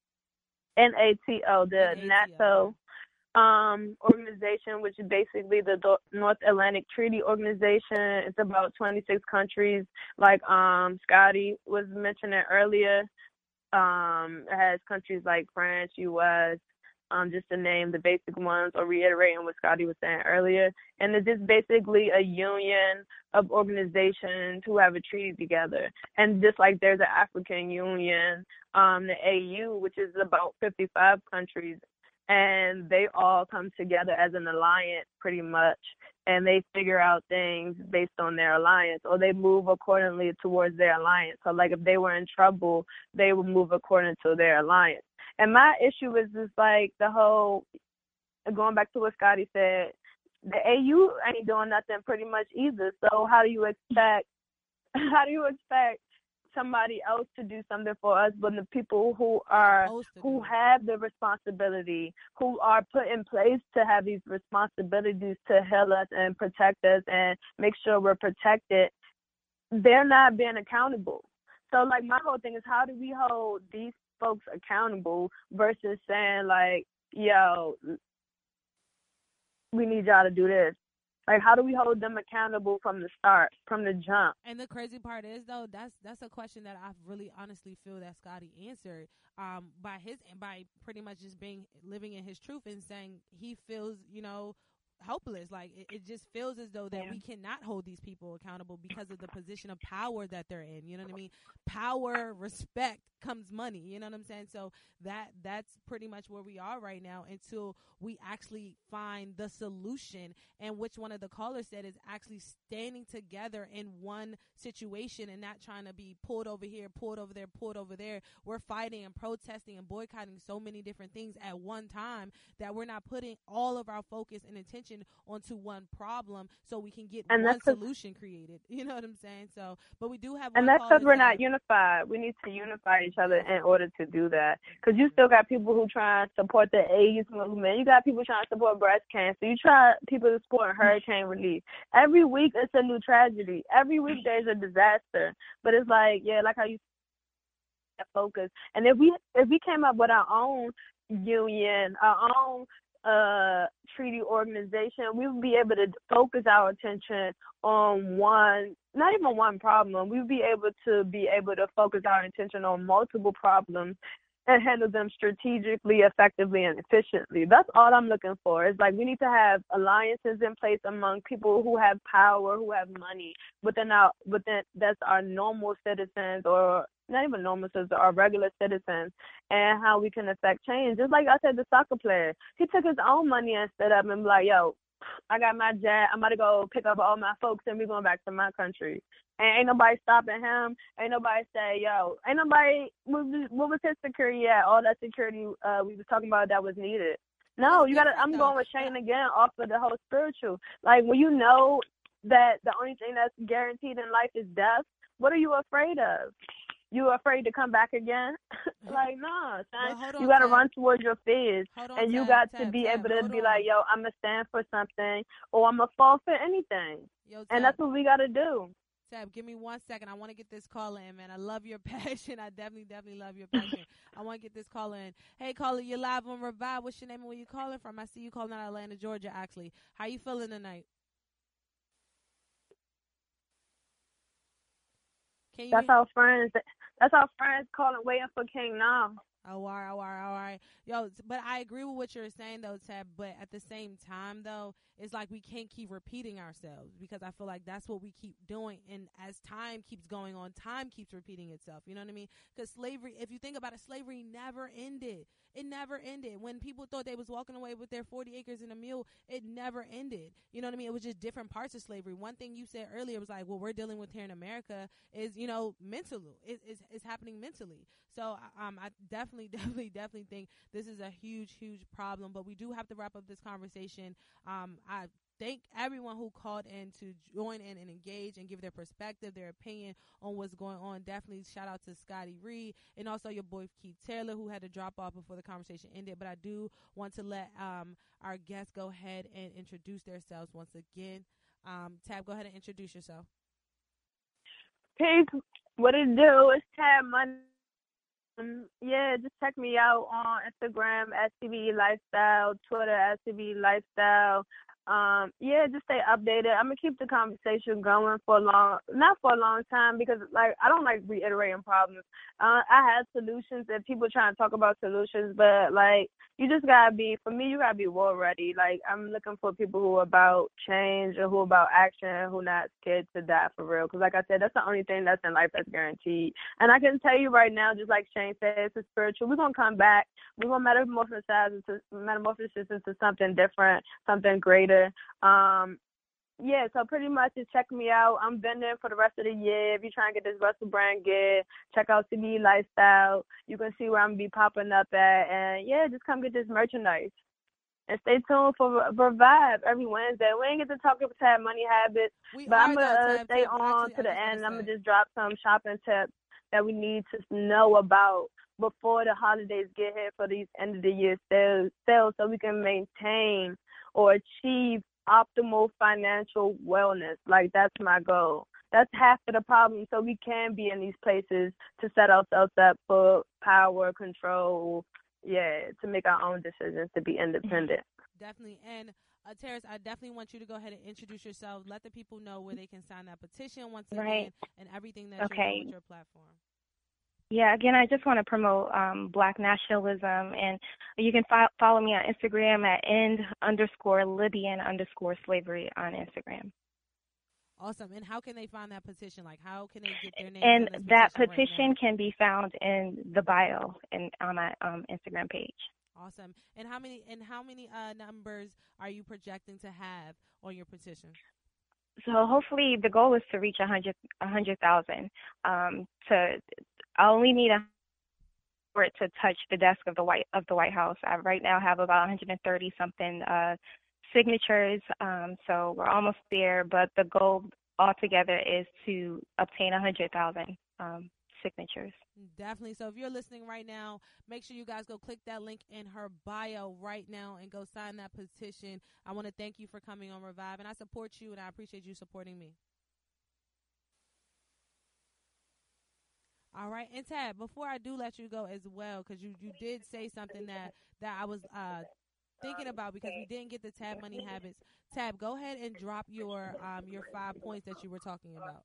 NATO, the NATO organization, which is basically the North Atlantic Treaty Organization. It's about 26 countries, like Scotty was mentioning earlier. It has countries like France, U.S., just to name the basic ones or reiterating what Scotty was saying earlier. And it's just basically a union of organizations who have a treaty together. And just like there's an African Union, the AU, which is about 55 countries, and they all come together as an alliance pretty much, and they figure out things based on their alliance, or they move accordingly towards their alliance. So like if they were in trouble, they would move according to their alliance. And my issue is just like the whole, going back to what Scotty said, the AU ain't doing nothing pretty much either. So how do you expect somebody else to do something for us when the people who have the responsibility, who are put in place to have these responsibilities to heal us and protect us and make sure we're protected, they're not being accountable. So like my whole thing is, how do we hold these folks accountable versus saying like, yo, we need y'all to do this? Like, how do we hold them accountable from the start, from the jump? And the crazy part is, though, that's a question that I really honestly feel that Scotty answered by pretty much just living in his truth and saying he feels, helpless. Like it just feels as though that we cannot hold these people accountable because of the position of power that they're in. You know what I mean? Power, respect comes money. You know what I'm saying? So that's pretty much where we are right now until we actually find the solution, and which one of the callers said is actually standing together in one situation and not trying to be pulled over here, pulled over there, pulled over there. We're fighting and protesting and boycotting so many different things at one time that we're not putting all of our focus and attention onto one problem so we can get one solution created. You know what I'm saying? So, but we do have one. And that's because we're not unified. We need to unify each other in order to do that. Because you still got people who try to support the AIDS movement. You got people trying to support breast cancer. You try people to support hurricane relief. Every week it's a new tragedy. Every week there's a disaster. But it's like, like how you focus. And if we came up with our own union, our own treaty organization, we would be able to focus our attention on not even one problem. We would be able to focus our attention on multiple problems and handle them strategically, effectively, and efficiently. That's all I'm looking for. It's like we need to have alliances in place among people who have power, who have money, but that's our normal citizens, or not even normal citizens, our regular citizens, and how we can affect change. Just like I said, the soccer player, he took his own money and stood up and be like, yo, I got my jet, I'm about to go pick up all my folks and we're going back to my country. And ain't nobody stopping him. Ain't nobody say, yo, ain't nobody, what was his security at? All that security we was talking about that was needed. No, I'm going with Shane again off of the whole spiritual. Like, when you know that the only thing that's guaranteed in life is death, what are you afraid of? You afraid to come back again? Like, no, son. Well, you got to run towards your fears. And you got to be able to be like, yo, I'm going to stand for something, or I'm going to fall for anything. And that's what we got to do. Tab, give me 1 second. I want to get this caller in, man. I love your passion. I definitely love your passion. I want to get this caller in. Hey, caller, you're live on Revive. What's your name and where you calling from? I see you calling out of Atlanta, Georgia, actually. How you feeling tonight? That's our friends calling, waiting for King now. Oh, all right. Yo, but I agree with what you're saying, though, Tab. But at the same time, though, it's like we can't keep repeating ourselves, because I feel like that's what we keep doing. And as time keeps going on, time keeps repeating itself. You know what I mean? Because slavery, if you think about it, slavery never ended. It never ended. When people thought they was walking away with their 40 acres and a mule, it never ended. You know what I mean? It was just different parts of slavery. One thing you said earlier was like, what we're dealing with here in America is, mental. It's happening mentally. So I definitely think this is a huge problem. But we do have to wrap up this conversation. I thank everyone who called in to join in and engage and give their perspective, their opinion on what's going on. Definitely shout out to Scotty Reed and also your boy Keith Taylor, who had to drop off before the conversation ended. But I do want to let our guests go ahead and introduce themselves once again. Tab, go ahead and introduce yourself. Peace. What it do? It's Tab Money. Just check me out on Instagram, STV Lifestyle, Twitter, STV Lifestyle. Yeah, just stay updated. I'm gonna keep the conversation going for not for a long time, because like I don't like reiterating problems. I have solutions and people trying to talk about solutions, but like you just gotta be, for me, you gotta be war ready. Like I'm looking for people who are about change or who are about action, who not scared to die for real. Because like I said, that's the only thing that's in life that's guaranteed. And I can tell you right now, just like Shane said, it's spiritual. We're gonna come back. We're gonna metamorphosis into something different, something greater. Yeah, so pretty much just check me out. I'm vending for the rest of the year. If you're trying to get this Russell brand gear, check out CBE Lifestyle. You can see where I'm going to be popping up at. And yeah, just come get this merchandise. And stay tuned for Revive every Wednesday. We ain't get to talk about Tab Money Habits, but I'm going to stay on to the end. I'm going to just drop some shopping tips that we need to know about before the holidays get here for these end of the year sales so we can maintain or achieve optimal financial wellness. Like, that's my goal. That's half of the problem, so we can be in these places to set ourselves up for power, control, to make our own decisions, to be independent. Definitely. And Terrace, I definitely want you to go ahead and introduce yourself. Let the people know where they can sign that petition once again, and everything that you're doing with your platform. Yeah, again, I just want to promote Black nationalism, and you can follow me on Instagram at end_Libyan_slavery on Instagram. Awesome. And how can they find that petition? Like, how can they get their name? And that petition can be found in the bio and on my Instagram page. Awesome. And how many numbers are you projecting to have on your petition? So hopefully the goal is to reach 100,000. I only need for it to touch the desk of the White House. I right now have about 130 something signatures. So we're almost there, but the goal altogether is to obtain 100,000 signatures. Definitely. So if you're listening right now, make sure you guys go click that link in her bio right now and go sign that petition. I want to thank you for coming on Revive, and I support you, and I appreciate you supporting me. All right. And Tab, before I do let you go as well, because you did say something that I was thinking about, because we didn't get the Tab Money Habits. Tab, go ahead and drop your 5 points that you were talking about.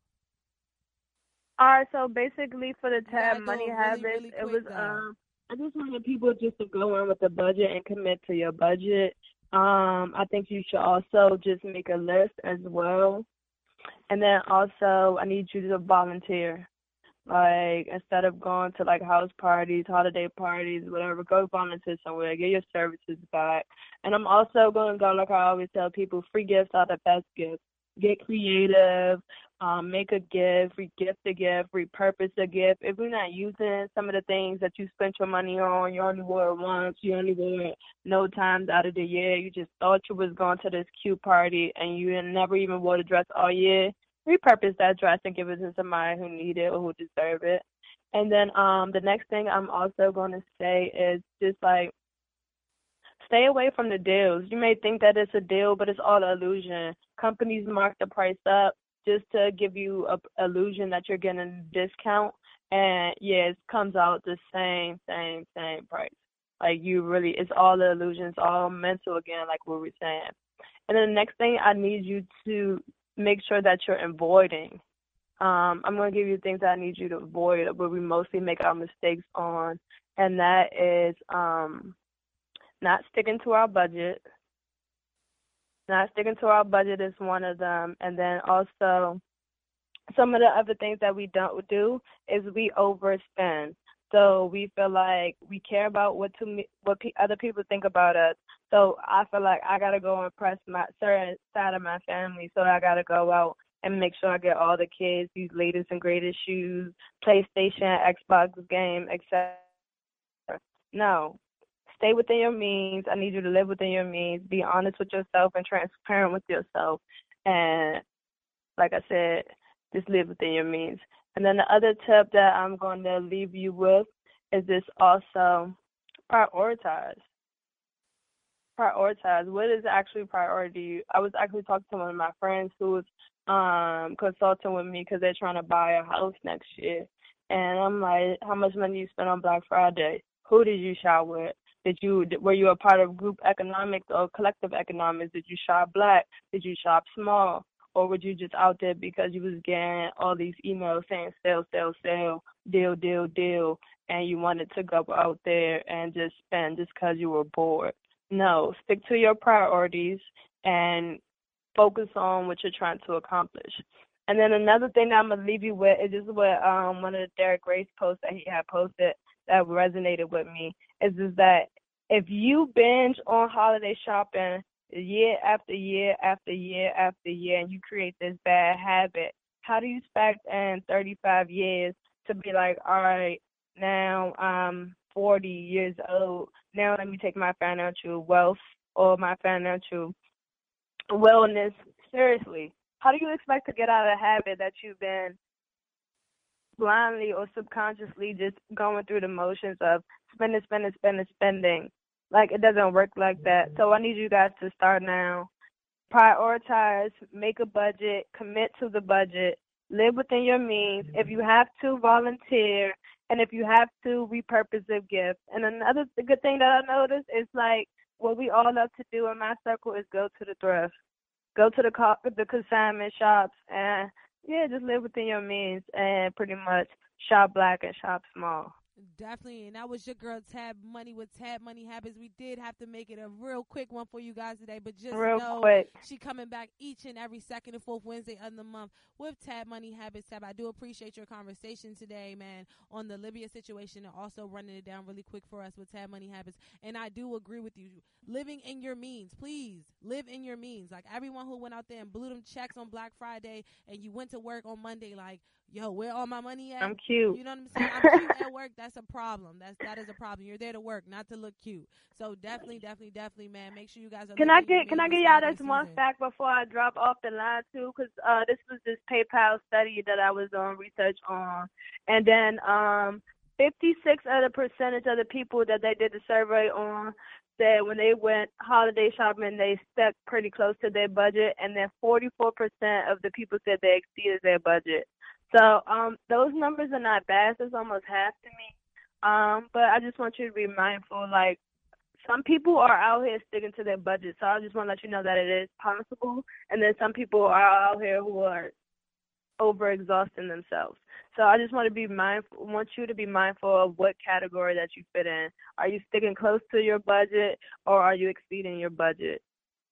All right, so basically for the Tab Money Habits, really it was I just wanted people just to go in with the budget and commit to your budget. I think you should also just make a list as well. And then also I need you to volunteer. Like, instead of going to, like, house parties, holiday parties, whatever, go volunteer somewhere, get your services back. And I'm also going to go, like I always tell people, free gifts are the best gifts. Get creative, make a gift, re-gift a gift, repurpose a gift. If you're not using some of the things that you spent your money on, you only wore it once, you only wore it no times out of the year, you just thought you was going to this cute party and you never even wore the dress all year, repurpose that dress and give it to somebody who need it or who deserve it. And then the next thing I'm also going to say is just, like, stay away from the deals. You may think that it's a deal, but it's all an illusion. Companies mark the price up just to give you a illusion that you're getting a discount. And, yeah, it comes out the same price. Like, it's all the illusions, all mental again, like what we're saying. And then the next thing, I need you to make sure that you're avoiding. I'm going to give you things that I need you to avoid, where we mostly make our mistakes on, and that is not sticking to our budget. Not sticking to our budget is one of them. And then also some of the other things that we don't do is we overspend. So we feel like we care about what other people think about us. So I feel like I got to go impress my certain side of my family. So I got to go out and make sure I get all the kids these latest and greatest shoes, PlayStation, Xbox game, etc. No. Stay within your means. I need you to live within your means. Be honest with yourself and transparent with yourself. And like I said, just live within your means. And then the other tip that I'm going to leave you with is this also: prioritize. Prioritize. What is actually priority? I was actually talking to one of my friends who was consulting with me because they're trying to buy a house next year. And I'm like, how much money you spend on Black Friday? Who did you shop with? Were you a part of group economics or collective economics? Did you shop black? Did you shop small? Or were you just out there because you was getting all these emails saying sell, sell, sell, deal, deal, deal, and you wanted to go out there and just spend just because you were bored? No, stick to your priorities and focus on what you're trying to accomplish. And then another thing that I'm going to leave you with is just what one of the Derek Grace posts that he had posted that resonated with me is that if you binge on holiday shopping year after year after year after year and you create this bad habit, how do you expect in 35 years to be like, all right, now I'm 40 years old, now let me take my financial wealth or my financial wellness seriously? How do you expect to get out of a habit that you've been blindly or subconsciously just going through the motions of spending? Like, it doesn't work like that. So I need you guys to start now. Prioritize, make a budget, commit to the budget, live within your means. If you have to, volunteer. And if you have to, repurpose a gift. And another good thing that I noticed is, like, what we all love to do in my circle is go to the thrift. Go to the consignment shops and, yeah, just live within your means and pretty much shop black and shop small. Definitely, and that was your girl Tab Money with Tab Money Habits. We did have to make it a real quick one for you guys today, but just know quick. She coming back each and every second and fourth Wednesday of the month with Tab Money Habits. Tab, I do appreciate your conversation today, man, on the Libya situation and also running it down really quick for us with Tab Money Habits. And I do agree with you. Living in your means, please live in your means. Like everyone who went out there and blew them checks on Black Friday and you went to work on Monday like, yo, where all my money at? I'm cute. You know what I'm saying? I'm cute at work. That's a problem. That is a problem. You're there to work, not to look cute. So definitely, man. Make sure you guys are. Can I get y'all this one fact before I drop off the line too? Because this was this PayPal study that I was doing research on, and then 56% of the people that they did the survey on said when they went holiday shopping they stuck pretty close to their budget, and then 44% of the people said they exceeded their budget. So those numbers are not bad. It's almost half to me. But I just want you to be mindful. Like, some people are out here sticking to their budget. So I just want to let you know that it is possible. And then some people are out here who are overexhausting themselves. So I just want you to be mindful of what category that you fit in. Are you sticking close to your budget or are you exceeding your budget?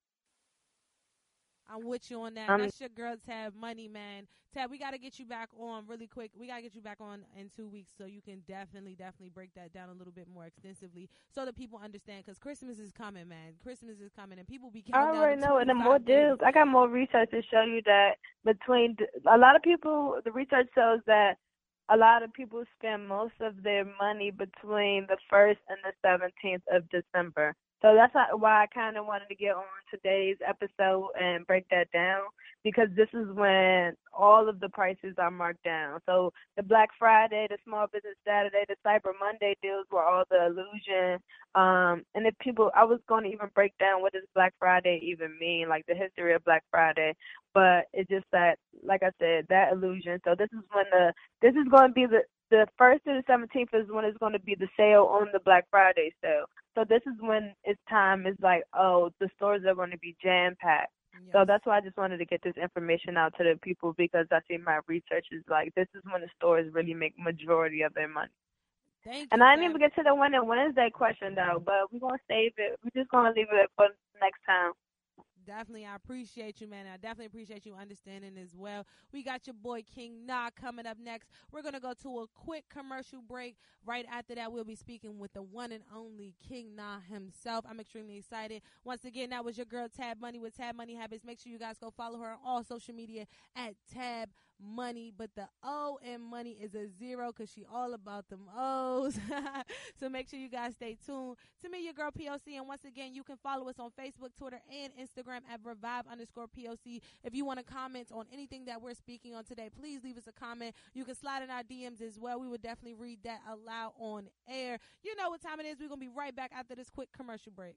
I'm with you on that. That's your girl, Tab Money, man. Tab, we got to get you back on really quick. We got to get you back on in 2 weeks so you can definitely break that down a little bit more extensively so that people understand, because Christmas is coming, man. Christmas is coming, and people be counting down. I already know, and the more deals. I got more research to show you that a lot of people, the research shows that a lot of people spend most of their money between the 1st and the 17th of December. So that's why I kind of wanted to get on today's episode and break that down, because this is when all of the prices are marked down. So the Black Friday, the Small Business Saturday, the Cyber Monday deals were all the illusion. And if I was going to even break down what does Black Friday even mean, like the history of Black Friday. But it's just that, like I said, that illusion. So this is going to be the 1st to the 17th is when it's going to be the sale on the Black Friday sale. So this is when it's time. It's like, oh, the stores are going to be jam-packed. Yes. So that's why I just wanted to get this information out to the people, because I see my research is like, this is when the stores really make majority of their money. And I didn't even get to the Winning Wednesday question, though, but we're going to save it. We're just going to leave it for next time. Definitely, I appreciate you, man. I definitely appreciate you understanding as well. We got your boy King Nah coming up next. We're going to go to a quick commercial break. Right after that, we'll be speaking with the one and only King Nah himself. I'm extremely excited. Once again, that was your girl Tab Money with Tab Money Habits. Make sure you guys go follow her on all social media at Tab Money, but the O in money is a 0 because she all about them O's. So make sure you guys stay tuned to me, your girl POC. And once again, you can follow us on Facebook, Twitter, and Instagram at Revive_POC. If you want to comment on anything that we're speaking on today, please leave us a comment. You can slide in our DMs as well. We would definitely read that aloud on air. You know what time it is. We're going to be right back after this quick commercial break.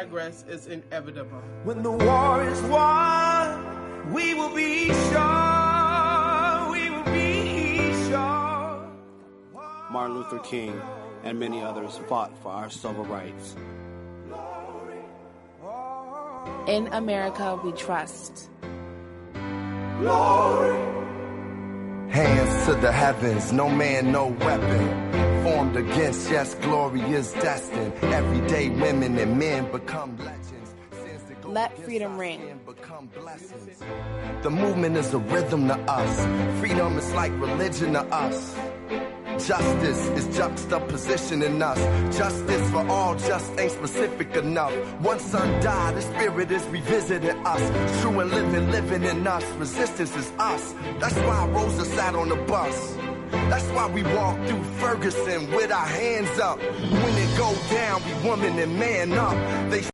progress is inevitable. When the war is won, we will be sure, we will be sure. Martin Luther King and many others fought for our civil rights. In America, we trust. Glory. Hands to the heavens, no man, no weapon. Formed against, yes, glory is destined. Everyday women and men become legends. Let freedom ring. The movement is a rhythm to us. Freedom is like religion to us. Justice is juxtaposition in us. Justice for all just ain't specific enough. One son died, the spirit is revisiting us. True and living in us. Resistance is us. That's why Rosa sat on the bus. That's why we walk through Ferguson with our hands up. When it go down, we woman and man up.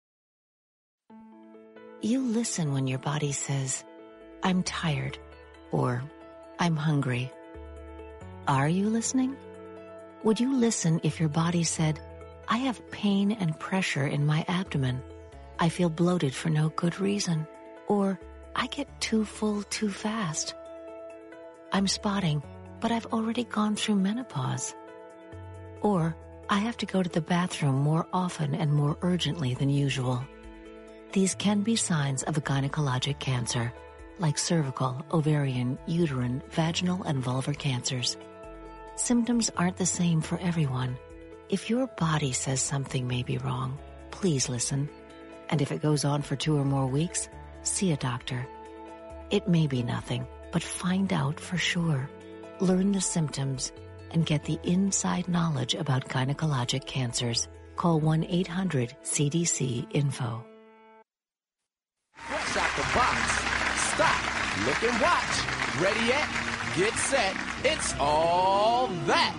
You listen when your body says, I'm tired, or I'm hungry. Are you listening? Would you listen if your body said, I have pain and pressure in my abdomen. I feel bloated for no good reason. Or I get too full too fast. I'm spotting, but I've already gone through menopause. Or I have to go to the bathroom more often and more urgently than usual. These can be signs of a gynecologic cancer, like cervical, ovarian, uterine, vaginal, and vulvar cancers. Symptoms aren't the same for everyone. If your body says something may be wrong, please listen. And if it goes on for 2 or more weeks, see a doctor. It may be nothing, but find out for sure. Learn the symptoms and get the inside knowledge about gynecologic cancers. Call 1-800-CDC-INFO. Fresh out the box. Stop, look and watch. Ready yet? Get set. It's all that.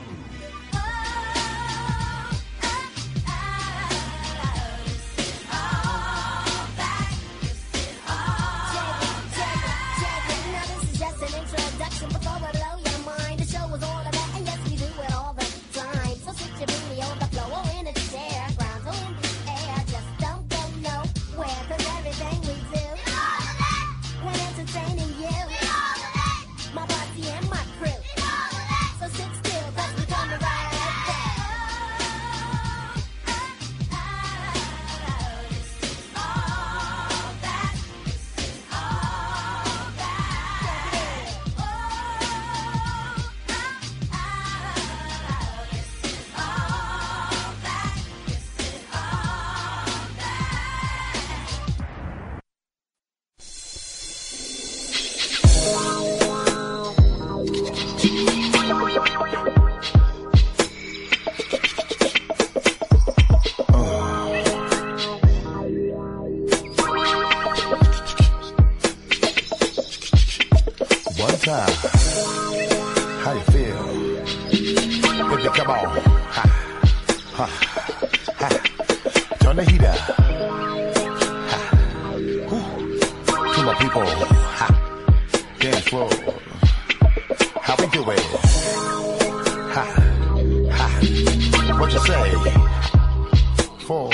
How you feel? Baby, come on. Ha, ha, ha. Turn the heat up. Ha. Ooh. To my people. Ha. Dance floor. How we do it? Ha, ha. What you say? Floor.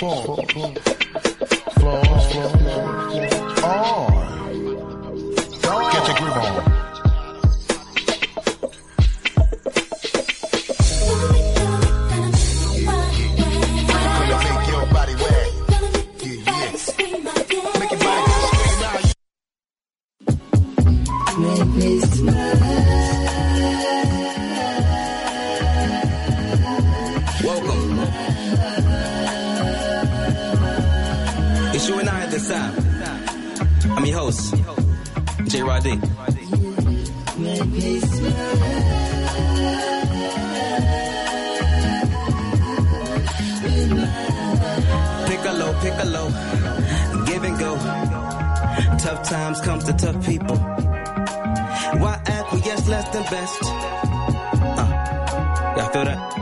On. Get your groove on. I'm your host, J. Roddy. Piccolo, give and go. Tough times come to tough people. Why acquiesce less than best? Y'all feel that?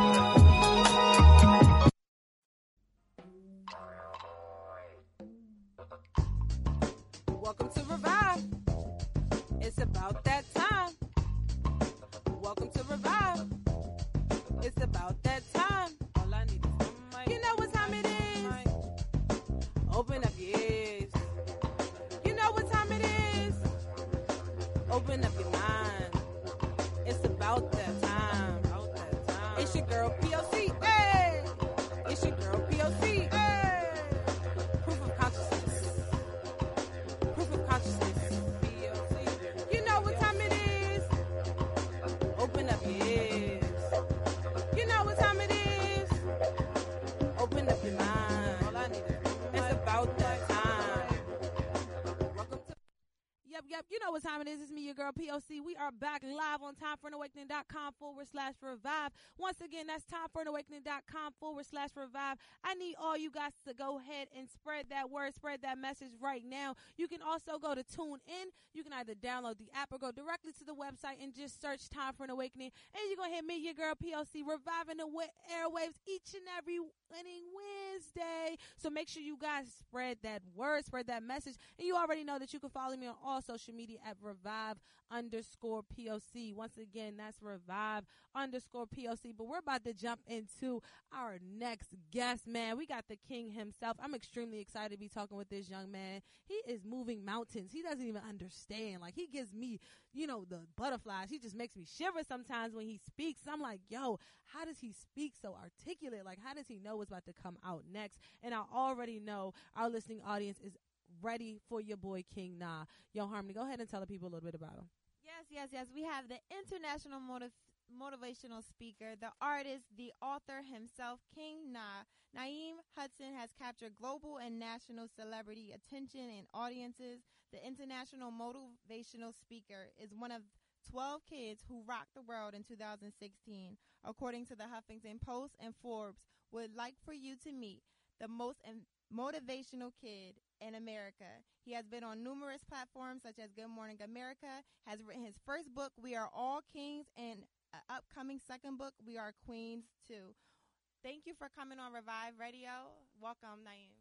Welcome to Revive. It's about that time. Welcome to Revive. It's about that time. All I need is you know what time it is. Open up your ears. You know what time it is? Open up your mind. It's about that time. It's your girl POC. Hey! It's your girl POC. Hey! Proof of consciousness. Proof of consciousness. POC. You know what time it is? Open up your ears. You know what time it is? Open up your mind. All I need is it's about that time. Welcome to Yep. You know what time it is. It's me, your girl POC. We are back live on timeforanawakening.com/revive. Once again, that's timeforanawakening.com/revive. I need all you guys to go ahead and spread that word, spread that message right now. You can also go to TuneIn. You can either download the app or go directly to the website and just search Time for an Awakening. And you're going to hear me, your girl POC, reviving the airwaves each and every winning Wednesday. So make sure you guys spread that word, spread that message. And you already know that you can follow me on all social media at Revive_POC. Once again, that's Revive_POC. But we're about to jump into our next guest, man. We got the king himself. I'm extremely excited to be talking with this young man. He is moving mountains. He doesn't even understand. Like, he gives me, the butterflies. He just makes me shiver sometimes when he speaks. I'm like, yo, how does he speak so articulate? Like, how does he know what's about to come out next? And I already know our listening audience is ready for your boy King Na. Yo, Harmony, go ahead and tell the people a little bit about him. Yes. We have the international motivational speaker, the artist, the author himself, King Na. Naeem Hudson has captured global and national celebrity attention and audiences. The international motivational speaker is one of 12 kids who rocked the world in 2016. According to the Huffington Post and Forbes, would like for you to meet the most motivational kid in America. He has been on numerous platforms such as Good Morning America, has written his first book, We Are All Kings, and an upcoming second book, We Are Queens Too. Thank you for coming on Revive Radio. Welcome, Naeem.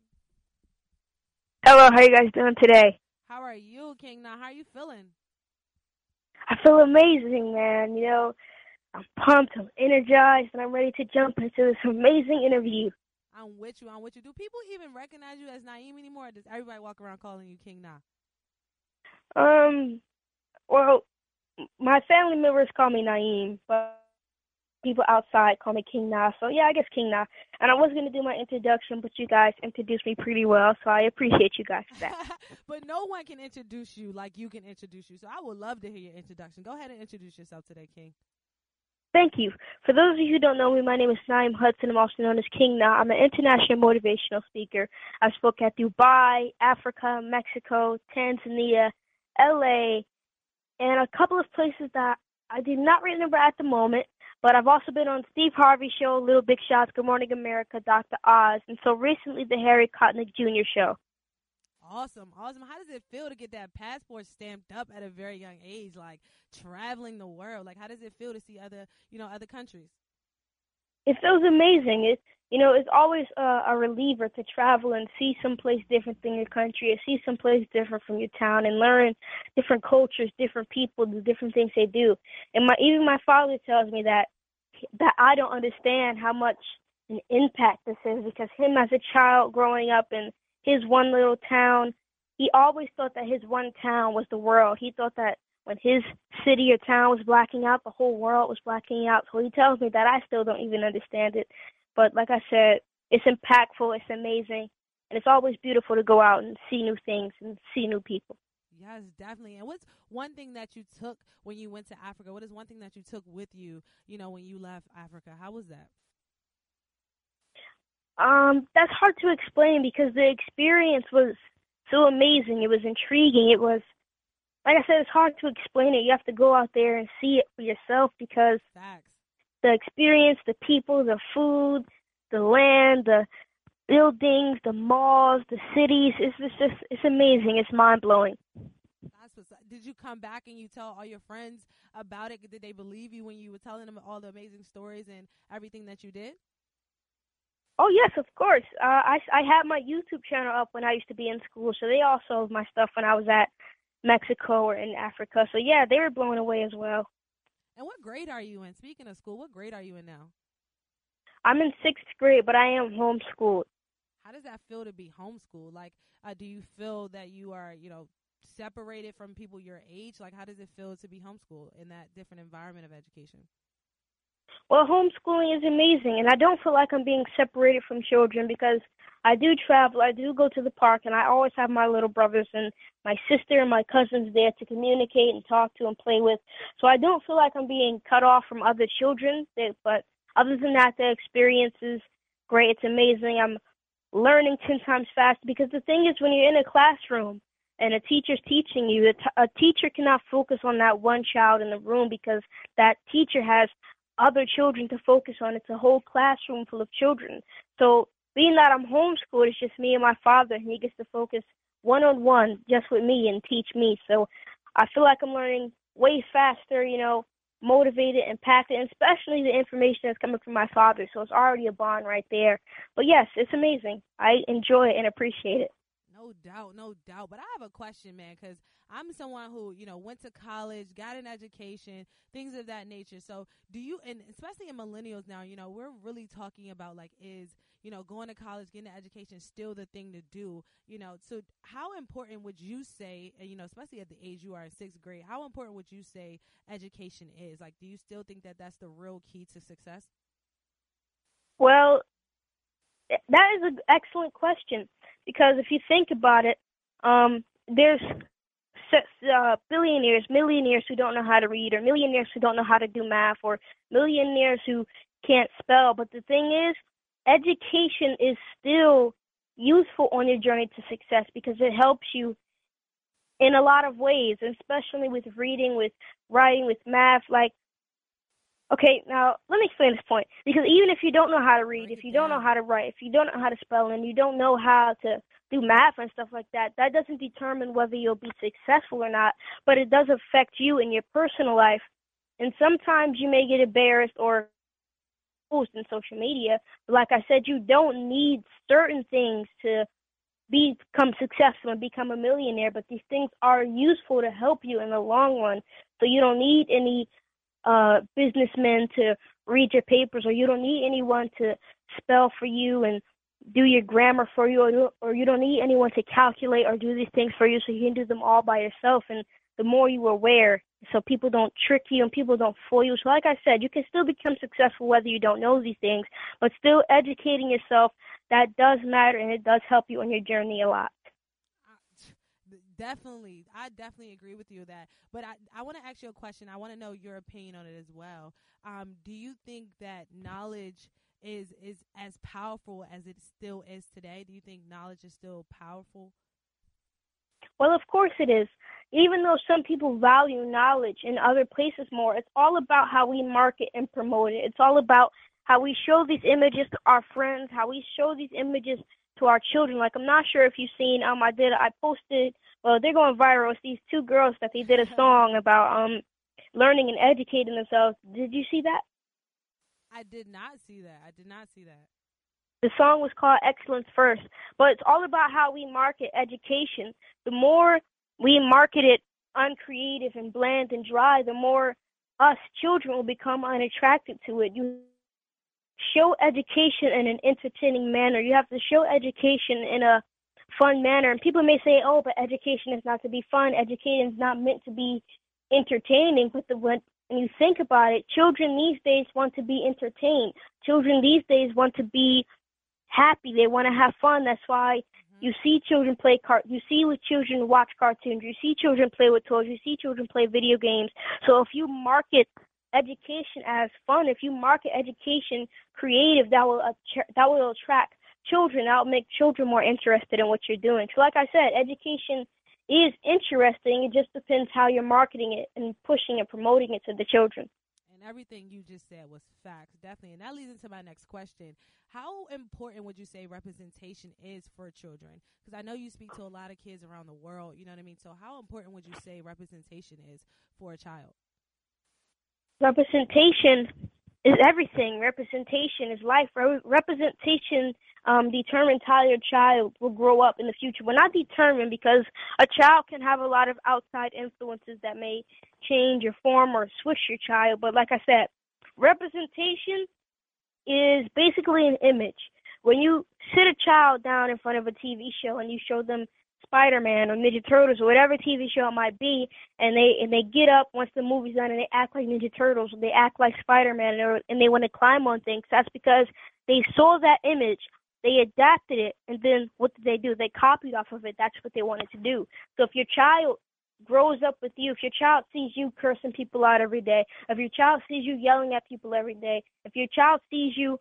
Hello, how you guys doing today? How are you, King Na? How are you feeling? I feel amazing, man. I'm pumped, I'm energized, and I'm ready to jump into this amazing interview. I'm with you. Do people even recognize you as Naeem anymore, or does everybody walk around calling you King Na? Well, my family members call me Naeem, but people outside call me King Na. So, yeah, I guess King Na. And I was going to do my introduction, but you guys introduced me pretty well, so I appreciate you guys for that. But no one can introduce you like you can introduce you, so I would love to hear your introduction. Go ahead and introduce yourself today, King. Thank you. For those of you who don't know me, my name is Naeem Hudson. I'm also known as King Na. I'm an international motivational speaker. I've spoken at Dubai, Africa, Mexico, Tanzania, LA, and a couple of places that I do not remember at the moment. But I've also been on Steve Harvey Show, Little Big Shots, Good Morning America, Dr. Oz, and so recently the Harry Connick Jr. Show. Awesome. How does it feel to get that passport stamped up at a very young age, like traveling the world? Like, how does it feel to see other countries? It feels amazing. It's always a reliever to travel and see someplace different than your country, or see someplace different from your town, and learn different cultures, different people, the different things they do. And even my father tells me that I don't understand how much an impact this is, because him as a child growing up in his one little town, he always thought that his one town was the world. He thought that when his city or town was blacking out, the whole world was blacking out. So he tells me that I still don't even understand it. But like I said, it's impactful, it's amazing, and it's always beautiful to go out and see new things and see new people. Yes, definitely. And what's one thing that you took when you went to Africa? What is one thing that you took with you, when you left Africa? How was that? That's hard to explain because the experience was so amazing. It was intriguing. It was, like I said, it's hard to explain it. You have to go out there and see it for yourself, because the experience, the people, the food, the land, the buildings, the malls, the cities, it's amazing. It's mind-blowing. Did you come back and you tell all your friends about it? Did they believe you when you were telling them all the amazing stories and everything that you did? Oh, yes, of course. I had my YouTube channel up when I used to be in school, so they all saw my stuff when I was at Mexico or in Africa. So, yeah, they were blown away as well. And what grade are you in? Speaking of school, what grade are you in now? I'm in 6th grade, but I am homeschooled. how does that feel to be homeschooled? Like, do you feel that you are, separated from people your age? Like, how does it feel to be homeschooled in that different environment of education? Well, homeschooling is amazing, and I don't feel like I'm being separated from children because I do travel, I do go to the park, and I always have my little brothers and my sister and my cousins there to communicate and talk to and play with. So I don't feel like I'm being cut off from other children, but other than that, the experience is great. It's amazing. I'm learning 10 times faster because the thing is when you're in a classroom and a teacher's teaching you, a teacher cannot focus on that one child in the room because that teacher has other children to focus on. It's a whole classroom full of children. So being that I'm homeschooled, it's just me and my father, and he gets to focus one-on-one just with me and teach me. So I feel like I'm learning way faster, motivated and packed, and especially the information that's coming from my father. So it's already a bond right there. But yes, it's amazing. I enjoy it and appreciate it. No doubt. But I have a question, man, because I'm someone who, went to college, got an education, things of that nature. So do you, and especially in millennials now, we're really talking about is, going to college, getting an education still the thing to do, so how important would you say, especially at the age you are in 6th grade, how important would you say education is? Like, do you still think that that's the real key to success? Well, that is an excellent question because if you think about it, there's billionaires, millionaires who don't know how to read, or millionaires who don't know how to do math, or millionaires who can't spell. But the thing is, education is still useful on your journey to success because it helps you in a lot of ways, especially with reading, with writing, with math. Okay, now let me explain this point. Because even if you don't know how to read, if you don't know how to write, if you don't know how to spell, and you don't know how to do math and stuff like that, that doesn't determine whether you'll be successful or not, but it does affect you in your personal life. And sometimes you may get embarrassed or post in social media. But like I said, you don't need certain things to become successful and become a millionaire, but these things are useful to help you in the long run. So you don't need any businessmen to read your papers, or you don't need anyone to spell for you and do your grammar for you, or you don't need anyone to calculate or do these things for you, so you can do them all by yourself. And the more you are aware, so people don't trick you and people don't fool you. So like I said, you can still become successful whether you don't know these things, but still educating yourself, that does matter, and it does help you on your journey a lot. Definitely. I definitely agree with you that. But I want to ask you a question. I want to know your opinion on it as well. Do you think that knowledge is as powerful as it still is today? Do you think knowledge is still powerful? Well, of course it is. Even though some people value knowledge in other places more, it's all about how we market and promote it. It's all about how we show these images to our friends, how we show these images to our children. Like, I'm not sure if you've seen, I posted, well, they're going viral. It's these two girls that they did a song about learning and educating themselves. Did you see that? I did not see that. The song was called Excellence First, but it's all about how we market education. The more we market it uncreative and bland and dry, the more us children will become unattracted to it. You show education in an entertaining manner. You have to show education in a fun manner. And people may say, oh, but education is not to be fun. Education is not meant to be entertaining. But when you think about it, children these days want to be entertained. Children these days want to be happy. They want to have fun. That's why you see children play you see with children watch cartoons. You see children play with toys. You see children play video games. So if you market education as fun, if you market education creative, that will attract children. That will make children more interested in what you're doing. So like I said, education is interesting. It just depends how you're marketing it and pushing and promoting it to the children. And everything you just said was facts, definitely. And that leads into my next question. How important would you say representation is for children? Because I know you speak to a lot of kids around the world, you know what I mean? So how important would you say representation is for a child? Representation is everything. Representation is life. Representation determines how your child will grow up in the future. Well, not determined, because a child can have a lot of outside influences that may change or form or switch your child. But like I said, representation is basically an image. when you sit a child down in front of a TV show and you show them Spider-Man or Ninja Turtles or whatever TV show it might be, and they get up once the movie's done and they act like Ninja Turtles or they act like Spider-Man and they want to climb on things, that's because they saw that image, they adapted it, and then what did they do? They copied off of it. That's what they wanted to do. So if your child grows up with you, if your child sees you cursing people out every day, if your child sees you yelling at people every day, if your child sees you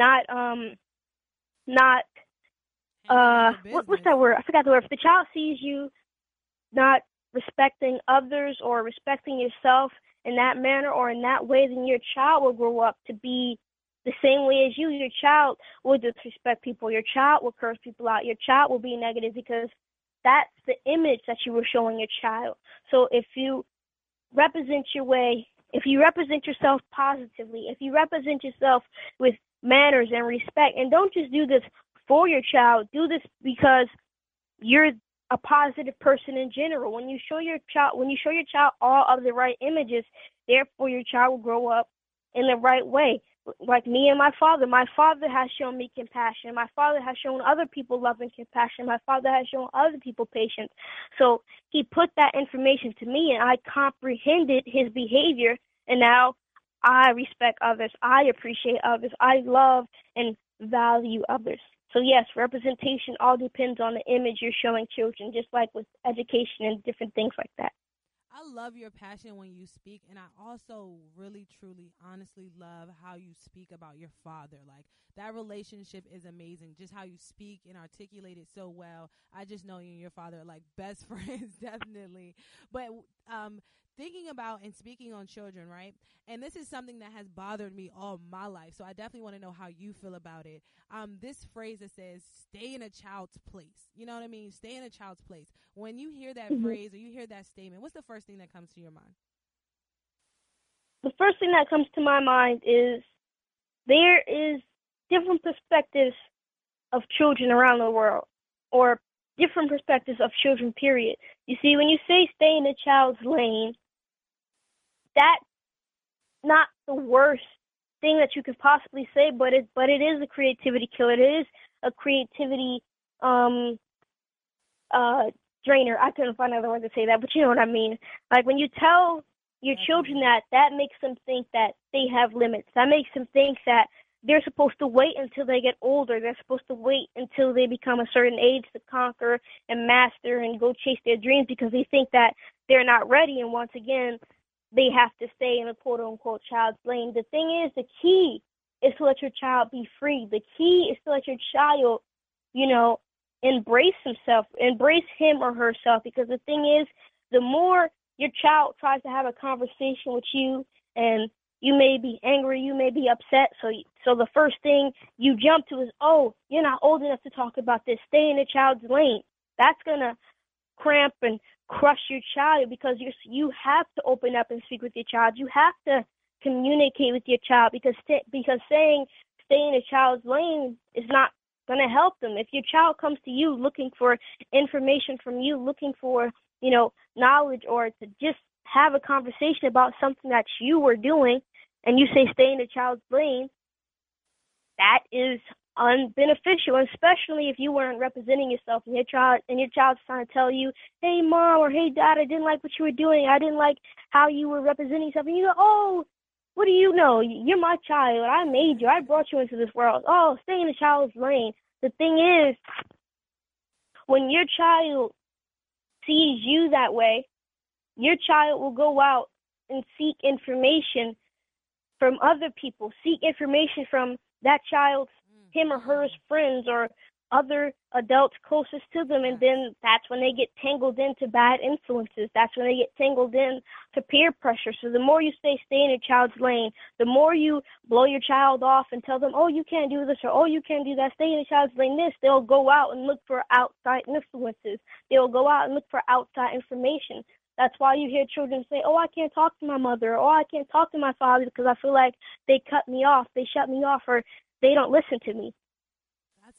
what's that word? I forgot the word. If the child sees you not respecting others or respecting yourself in that manner or in that way, then your child will grow up to be the same way as you. Your child will disrespect people. Your child will curse people out. Your child will be negative because that's the image that you were showing your child. So if you represent your way, if you represent yourself positively, if you represent yourself with manners and respect, and don't just do this for your child, do this because you're a positive person in general. When you show your child all of the right images, therefore your child will grow up in the right way. Like me and my father has shown me compassion. My father has shown other people love and compassion. My father has shown other people patience. So he put that information to me, and I comprehended his behavior, and now I respect others. I appreciate others. I love and value others. So yes, representation all depends on the image you're showing children, just like with education and different things like that. I love your passion when you speak, and I also really, truly, honestly love how you speak about your father. Like, that relationship is amazing, just how you speak and articulate it so well. I just know you and your father are like best friends, definitely. But thinking about and speaking on children, right? And this is something that has bothered me all my life, so I definitely want to know how you feel about it. This phrase that says, stay in a child's place. You know what I mean? Stay in a child's place. When you hear that phrase or you hear that statement, what's the first thing that comes to your mind? The first thing that comes to my mind is there is different perspectives of children around the world, or different perspectives of children, period. You see, when you say stay in a child's lane, that's not the worst thing that you could possibly say, but it is a creativity killer. It is a creativity drainer. I couldn't find another word to say that, but you know what I mean. Like, when you tell your children that makes them think that they have limits. That makes them think that they're supposed to wait until they get older. They're supposed to wait until they become a certain age to conquer and master and go chase their dreams, because they think that they're not ready. And once again, they have to stay in a quote-unquote child's lane. The thing is, the key is to let your child be free. The key is to let your child, embrace himself, embrace him or herself. Because the thing is, the more your child tries to have a conversation with you, and you may be angry, you may be upset, so the first thing you jump to is, oh, you're not old enough to talk about this. Stay in a child's lane. That's going to cramp and crush your child, because you have to open up and speak with your child. You have to communicate with your child, because saying stay in a child's lane is not going to help them. If your child comes to you looking for information from you, looking for, knowledge, or to just have a conversation about something that you were doing, and you say stay in the child's lane, that is unbeneficial, especially if you weren't representing yourself, and your child's trying to tell you, hey mom or hey dad, I didn't like what you were doing, I didn't like how you were representing yourself, and you go, oh, what do you know? You're my child. I made you. I brought you into this world. Oh, stay in the child's lane. The thing is, when your child sees you that way, your child will go out and seek information from other people, seek information from that child's, him or her friends or other adults closest to them, and then that's when they get tangled into bad influences. That's when they get tangled into peer pressure. So the more you stay in a child's lane, the more you blow your child off and tell them, oh, you can't do this, or oh, you can't do that, stay in a child's lane this, they'll go out and look for outside influences. They'll go out and look for outside information. That's why you hear children say, oh, I can't talk to my mother, or I can't talk to my father because I feel like they cut me off, they shut me off, or they don't listen to me. That's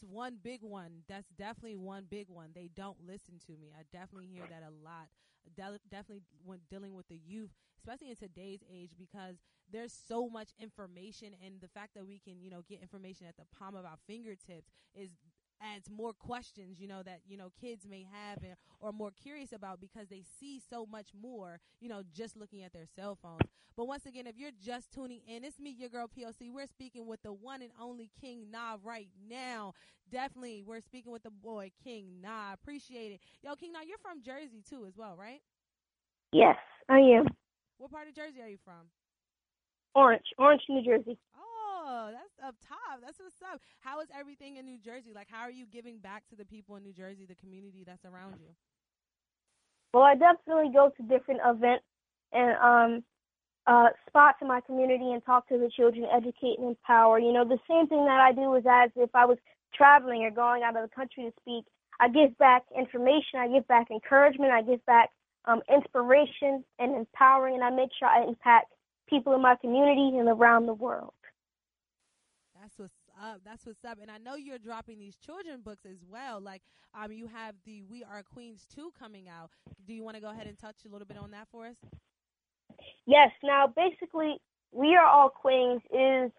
that's one big one. That's definitely one big one. They don't listen to me. I definitely hear that a lot. Definitely when dealing with the youth, especially in today's age, because there's so much information, and the fact that we can, get information at the palm of our fingertips adds more questions, that, kids may have or more curious about, because they see so much more, just looking at their cell phones. But once again, if you're just tuning in, it's me, your girl POC. We're speaking with the one and only King Nah right now. Definitely, we're speaking with the boy, King Nah. Appreciate it. Yo, King Nah, you're from Jersey too as well, right? Yes, I am. What part of Jersey are you from? Orange, New Jersey. Oh, that's up top. That's what's up. How is everything in New Jersey? Like, how are you giving back to the people in New Jersey, the community that's around you? Well, I definitely go to different events and spots in my community and talk to the children, educate and empower. The same thing that I do is as if I was traveling or going out of the country to speak. I give back information, I give back encouragement, I give back inspiration and empowering, and I make sure I impact people in my community and around the world. That's what's up. That's what's up. And I know you're dropping these children books as well. Like, you have the We Are Queens 2 coming out. Do you want to go ahead and touch a little bit on that for us? Yes. Now, basically, We Are All Queens. It's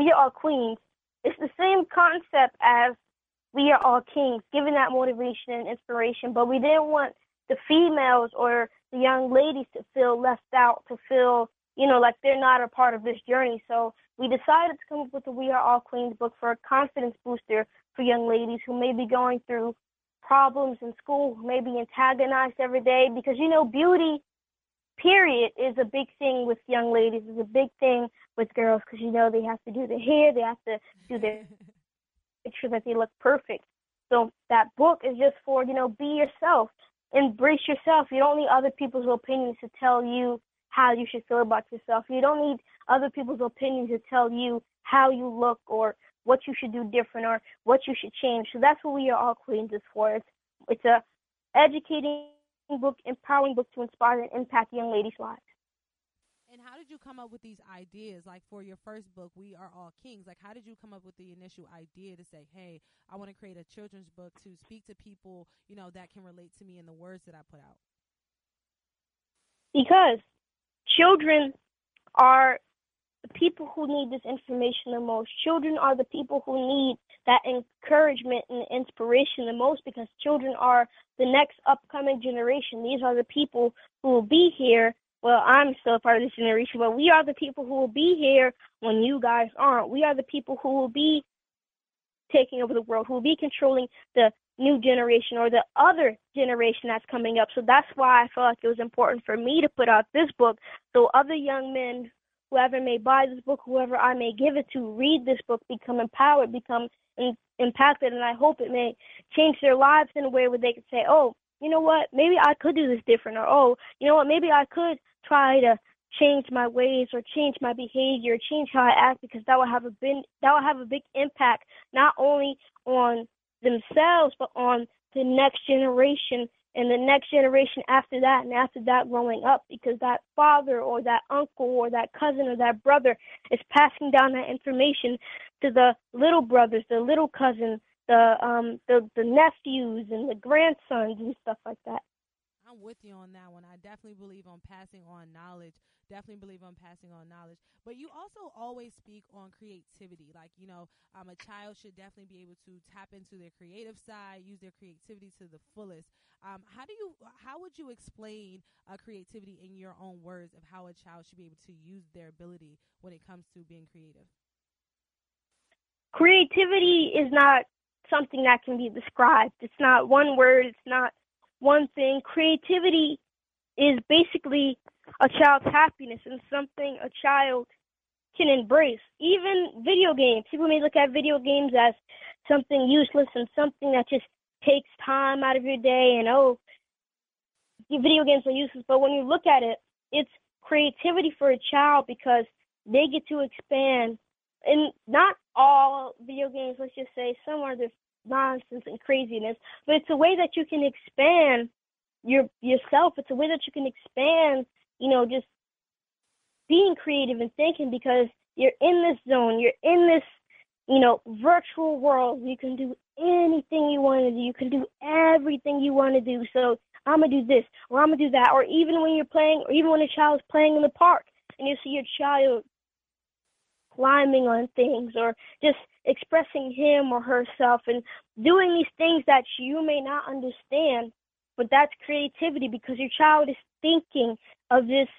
the same concept as We Are All Kings, giving that motivation and inspiration. But we didn't want the females or the young ladies to feel left out, to feel, like they're not a part of this journey. So we decided to come up with the We Are All Queens book for a confidence booster for young ladies who may be going through problems in school, who may be antagonized every day. Because, beauty, period, is a big thing with young ladies, is a big thing with girls, because, they have to do their hair, they have to do their make sure that they look perfect. So that book is just for, be yourself. Embrace yourself. You don't need other people's opinions to tell you how you should feel about yourself. You don't need other people's opinions to tell you how you look or what you should do different or what you should change. So that's what We Are All Queens is for. It's a educating book, empowering book to inspire and impact young ladies' lives. And how did you come up with these ideas? Like, for your first book, We Are All Kings, like, how did you come up with the initial idea to say, hey, I want to create a children's book to speak to people, that can relate to me in the words that I put out? Because children are the people who need this information the most. Children are the people who need that encouragement and inspiration the most, because children are the next upcoming generation. These are the people who will be here. Well, I'm still a part of this generation, but we are the people who will be here when you guys aren't. We are the people who will be taking over the world, who will be controlling the new generation or the other generation that's coming up. So that's why I felt like it was important for me to put out this book, so other young men, whoever may buy this book, whoever I may give it to, read this book, become empowered, become impacted, and I hope it may change their lives in a way where they can say, oh, you know what, maybe I could do this different, or, oh, you know what, maybe I could try to change my ways or change my behavior, change how I act, because that will have a big impact not only on themselves but on the next generation and the next generation after that, and after that growing up, because that father or that uncle or that cousin or that brother is passing down that information to the little brothers, the little cousins, the nephews and the grandsons and stuff like that. I'm with you on that one. I definitely believe on passing on knowledge. But you also always speak on creativity. Like, a child should definitely be able to tap into their creative side, use their creativity to the fullest. How would you explain creativity in your own words of how a child should be able to use their ability when it comes to being creative? Creativity is not something that can be described. It's not one word. It's not one thing. Creativity is basically a child's happiness and something a child can embrace. Even video games. People may look at video games as something useless and something that just takes time out of your day, and video games are useless. But when you look at it, it's creativity for a child, because they get to expand. And not all video games, let's just say, some are just nonsense and craziness, but it's a way that you can expand yourself. It's a way that you can expand, just being creative and thinking, because you're in this zone, you're in this virtual worlds. You can do anything you want to do. You can do everything you want to do. So I'm going to do this, or I'm going to do that. Or even when you're playing, or even when a child's playing in the park and you see your child climbing on things or just expressing him or herself and doing these things that you may not understand, but that's creativity because your child is thinking of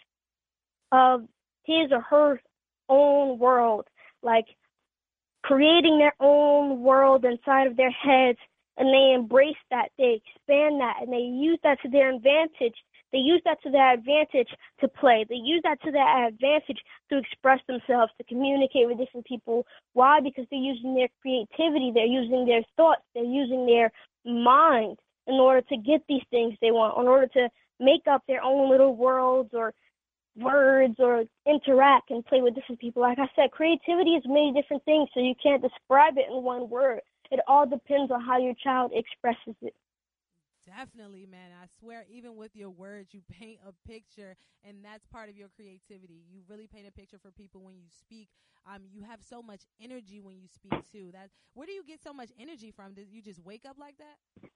his or her own world, like creating their own world inside of their heads, and they embrace that, they expand that, and they use that to their advantage. They use that to their advantage to play. They use that to their advantage to express themselves, to communicate with different people. Why? Because they're using their creativity, they're using their thoughts, they're using their mind in order to get these things they want, in order to make up their own little worlds or words or interact and play with different people. Like I said, creativity is many different things, so you can't describe it in one word. It all depends on how your child expresses it. Definitely, man. I swear, even with your words, you paint a picture, and that's part of your creativity. You really paint a picture for people when you speak. You have so much energy when you speak, too. Where do you get so much energy from? Did you just wake up like that?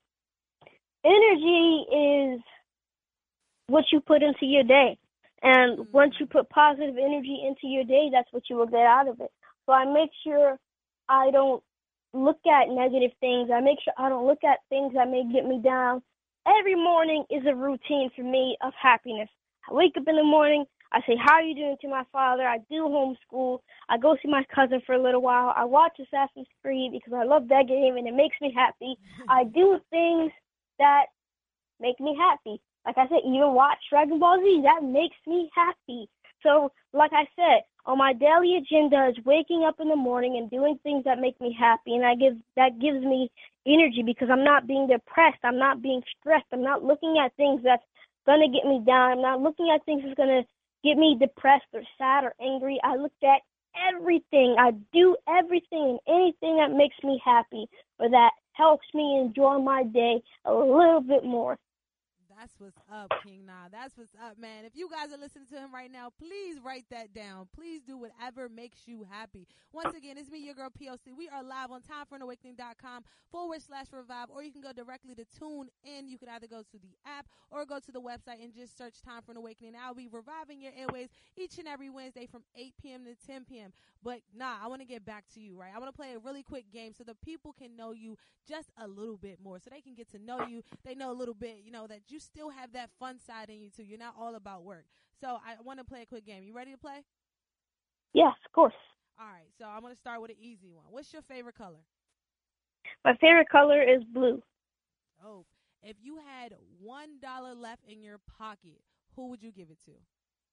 Energy is what you put into your day. And once you put positive energy into your day, that's what you will get out of it. So I make sure I don't look at negative things. I make sure I don't look at things that may get me down. Every morning is a routine for me of happiness. I wake up in the morning, I say, how are you doing to my father? I do homeschool. I go see my cousin for a little while. I watch Assassin's Creed because I love that game and it makes me happy. I do things that make me happy. Like I said, even watch Dragon Ball Z. That makes me happy. So, like I said, on my daily agenda is waking up in the morning and doing things that make me happy, and that gives me energy because I'm not being depressed. I'm not being stressed. I'm not looking at things that's going to get me down. I'm not looking at things that's going to get me depressed or sad or angry. I look at everything. I do everything and anything that makes me happy or that helps me enjoy my day a little bit more. That's what's up, King Nah. That's what's up, man. If you guys are listening to him right now, please write that down. Please do whatever makes you happy. Once again, it's me, your girl, POC. We are live on timeforanawakening.com/revive, or you can go directly to Tune In. You can either go to the app or go to the website and just search Time for an Awakening. I'll be reviving your airways each and every Wednesday from 8 p.m. to 10 p.m. But, I want to get back to you, right? I want to play a really quick game so the people can know you just a little bit more, so they can get to know you. They know a little bit, that you still have that fun side in you too. You're not all about work. So I want to play a quick game. You ready to play? Yes, of course. All right. So I'm going to start with an easy one. What's your favorite color? My favorite color is blue. Oh, if you had $1 left in your pocket, who would you give it to?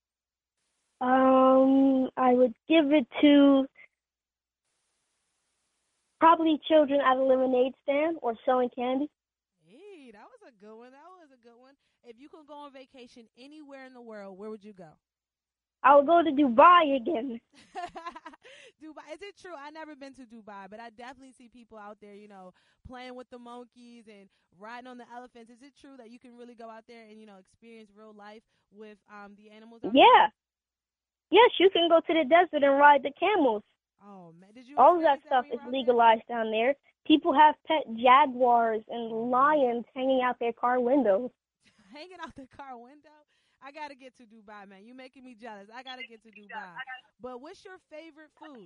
I would give it to probably children at a lemonade stand or selling candy. Hey, that was a good one. If you could go on vacation anywhere in the world, where would you go? I would go to Dubai again. Dubai. Is it true? I've never been to Dubai, but I definitely see people out there, playing with the monkeys and riding on the elephants. Is it true that you can really go out there and, experience real life with the animals? Yeah. Yes, you can go to the desert and ride the camels. Oh, man. All of that stuff is legalized down there. People have pet jaguars and lions hanging out their car windows. Hanging out the car window? I got to get to Dubai, man. You're making me jealous. I got to get to Dubai. But what's your favorite food?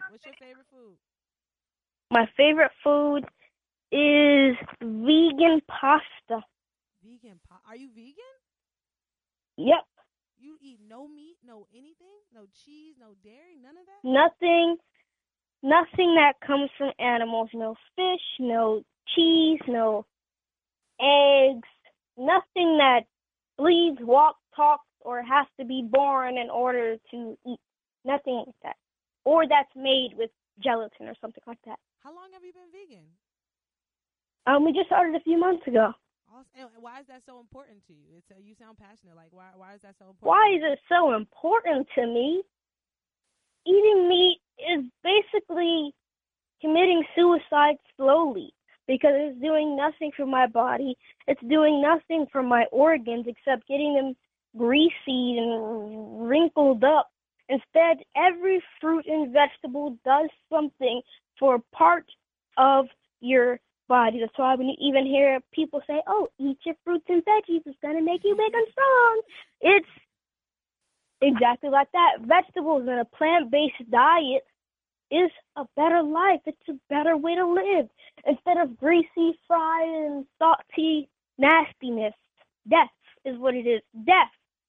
My favorite food is vegan pasta. Are you vegan? Yep. You eat no meat, no anything? No cheese, no dairy, none of that? Nothing that comes from animals. No fish, no cheese, no eggs. Nothing that bleeds, walks, talks, or has to be born in order to eat. Nothing like that. Or that's made with gelatin or something like that. How long have you been vegan? We just started a few months ago. And why is that so important to you? You sound passionate. Like, why is that so important? Why is it so important to me? Eating meat is basically committing suicide slowly because it's doing nothing for my body. It's doing nothing for my organs except getting them greasy and wrinkled up. Instead, every fruit and vegetable does something for part of your body. That's why when you even hear people say, "Oh, eat your fruits and veggies, it's gonna make you big and strong," it's exactly like that. Vegetables and a plant-based diet is a better life. It's a better way to live instead of greasy, fried, and salty nastiness. Death is what it is. Death.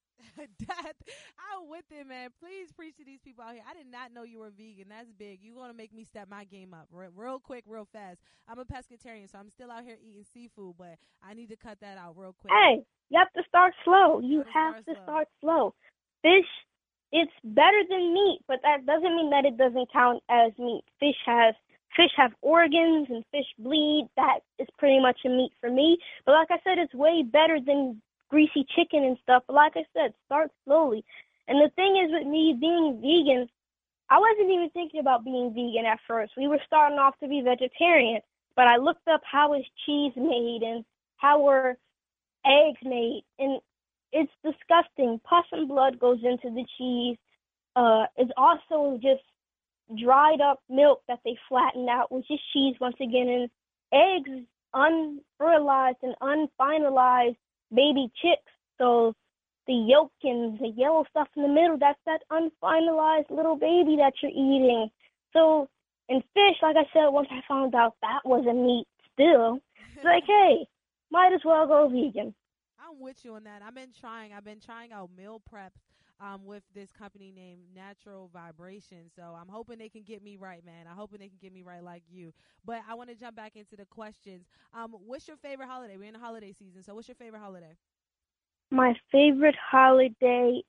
I'm with it, man. Please preach to these people out here. I did not know you were vegan. That's big. You're going to make me step my game up real quick, real fast. I'm a pescatarian, so I'm still out here eating seafood, but I need to cut that out real quick. Hey, you have to start slow. You have to start slow. Fish, it's better than meat, but that doesn't mean that it doesn't count as meat. Fish have organs and fish bleed. That is pretty much a meat for me. But like I said, it's way better than greasy chicken and stuff. But like I said, start slowly. And the thing is with me being vegan, I wasn't even thinking about being vegan at first. We were starting off to be vegetarian, but I looked up how is cheese made and how are eggs made, and it's disgusting. Pus and blood goes into the cheese. It's also just dried up milk that they flattened out, which is cheese once again, and eggs, unfertilized and unfinalized baby chicks. So the yolk and the yellow stuff in the middle, that's that unfinalized little baby that you're eating. So in fish, like I said, once I found out that wasn't meat still, it's like, hey, might as well go vegan. I'm with you on that. I've been trying out meal preps with this company named Natural Vibration. So I'm hoping they can get me right, man. I'm hoping they can get me right like you. But I want to jump back into the questions. What's your favorite holiday? We're in the holiday season, so what's your favorite holiday? My favorite holiday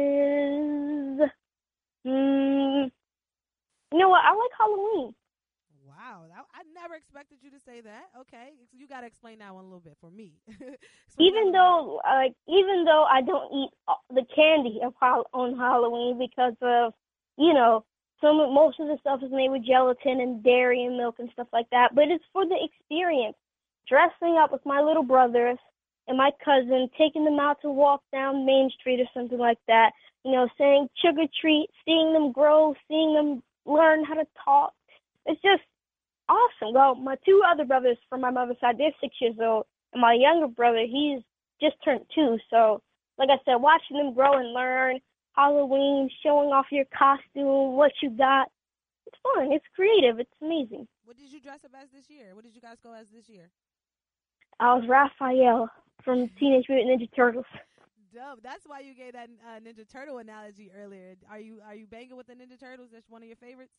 is, you know what? I like Halloween. Wow, I never expected you to say that. Okay, you got to explain that one a little bit for me. Even though I don't eat the candy on Halloween because of, most of the stuff is made with gelatin and dairy and milk and stuff like that. But it's for the experience. Dressing up with my little brothers and my cousin, taking them out to walk down Main Street or something like that. Saying trick or treat, seeing them grow, seeing them learn how to talk. It's just awesome. Well, my two other brothers from my mother's side, they're 6 years old. And my younger brother, he's just turned 2. So, like I said, watching them grow and learn, Halloween, showing off your costume, what you got. It's fun. It's creative. It's amazing. What did you dress up as this year? What did you guys go as this year? I was Raphael from Teenage Mutant Ninja Turtles. Dope. That's why you gave that Ninja Turtle analogy earlier. Are you banging with the Ninja Turtles? That's one of your favorites?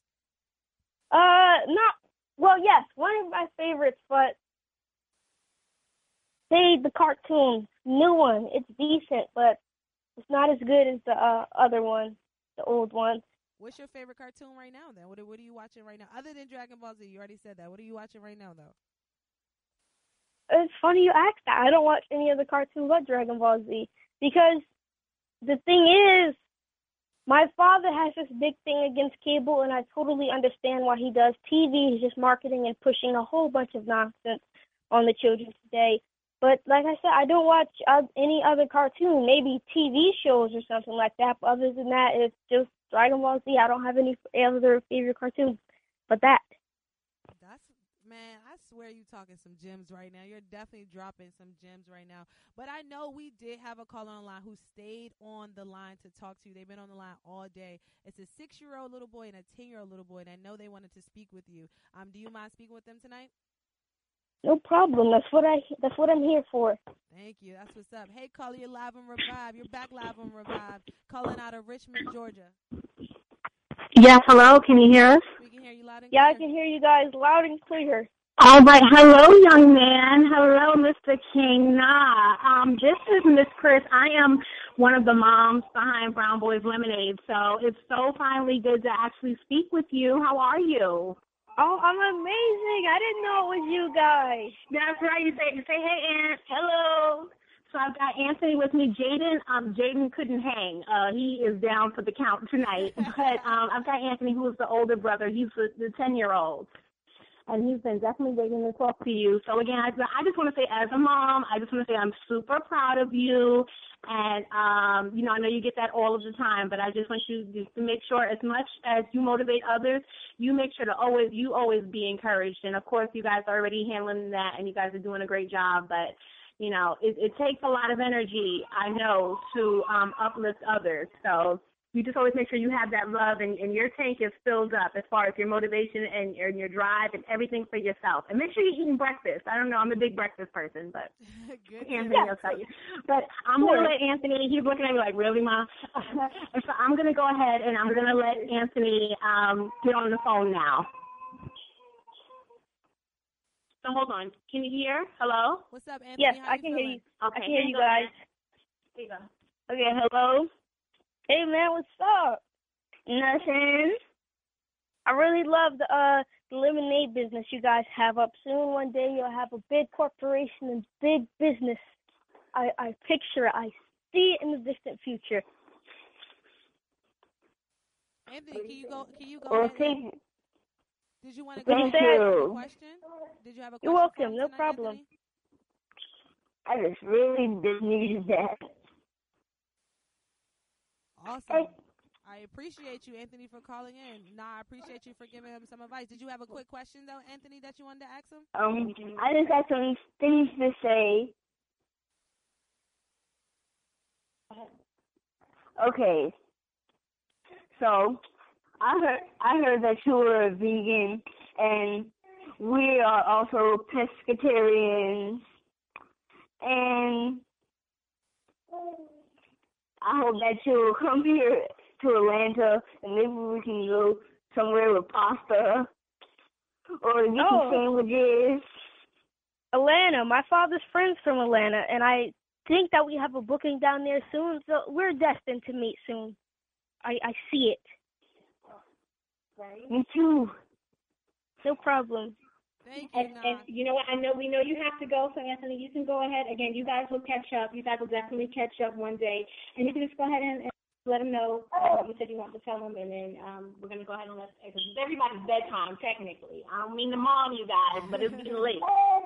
Not. Well, yes, one of my favorites, but the cartoon, new one, it's decent, but it's not as good as the other one, the old one. What's your favorite cartoon right now, then? What are you watching right now? Other than Dragon Ball Z, you already said that. What are you watching right now, though? It's funny you asked that. I don't watch any other cartoons but Dragon Ball Z, because the thing is, my father has this big thing against cable, and I totally understand why he does. TV is just marketing and pushing a whole bunch of nonsense on the children today. But like I said, I don't watch any other cartoon, maybe TV shows or something like that. But other than that, it's just Dragon Ball Z. I don't have any other favorite cartoons but that. Man, I swear you talking some gems right now. You're definitely dropping some gems right now. But I know we did have a caller on the line who stayed on the line to talk to you. They've been on the line all day. It's a 6-year-old little boy and a 10-year-old little boy, and I know they wanted to speak with you. Do you mind speaking with them tonight? No problem. That's what I'm here for. Thank you. That's what's up. Hey, caller, you're live on Revive. You're back live on Revive. Calling out of Richmond, Georgia. Yes, hello. Can you hear us? We can hear you loud and clear. Yeah, I can hear you guys loud and clear. All right. Hello, young man. Hello, Mr. King. This is Miss Chris. I am one of the moms behind Brown Boys Lemonade, so it's so finally good to actually speak with you. How are you? Oh, I'm amazing. I didn't know it was you guys. That's right. You say hey, Aunt. Hello. So I've got Anthony with me. Jaden couldn't hang. He is down for the count tonight. But I've got Anthony, who is the older brother. He's the 10-year-old. and he's been definitely waiting to talk to you. So again, I just want to say, as a mom, I just want to say I'm super proud of you, and you know, I know you get that all of the time, but I just want you just to make sure, as much as you motivate others, you make sure to always be encouraged. And of course, you guys are already handling that, and you guys are doing a great job, but you know, it takes a lot of energy, I know, to uplift others. So you just always make sure you have that love, and your tank is filled up as far as your motivation and your drive and everything for yourself. And make sure you're eating breakfast. I don't know, I'm a big breakfast person, but Anthony will tell you. But I'm going to let Anthony, he's looking at me like, really, Ma? And so I'm going to go ahead and I'm going to let Anthony get on the phone now. So hold on. Can you hear? Hello? What's up, Anthony? Yes, How I can hear you. Okay, I can hear you go guys. ahead. There you go. Okay, hello. Hey man, what's up? Nothing. I really love the lemonade business you guys have up. Soon one day you'll have a big corporation and big business. I picture it. I see it in the distant future. Anthony, can you go Well, ahead? thank Did you want to go Thank ahead and ask you. a question? Did you have a question? You're welcome. for him No tonight, problem. Anthony? I just really just needed that. Awesome. I appreciate you, Anthony, for calling in. Nah, I appreciate you for giving him some advice. Did you have a quick question, though, Anthony, that you wanted to ask him? I just had some things to say. Okay. So, I heard that you were a vegan, and we are also pescatarians, and I hope that you'll come here to Atlanta, and maybe we can go somewhere with pasta or get some sandwiches. Atlanta. My father's friend's from Atlanta, and I think that we have a booking down there soon, so we're destined to meet soon. I see it. Me too. No problem. Thank you. And you know what? We know you have to go, so Anthony, you can go ahead. Again, you guys will catch up. You guys will definitely catch up one day. And you can just go ahead and let him know what you said you want to tell him, and then we're going to go ahead and because it's everybody's bedtime, technically. I don't mean to mom you guys, but it's getting late.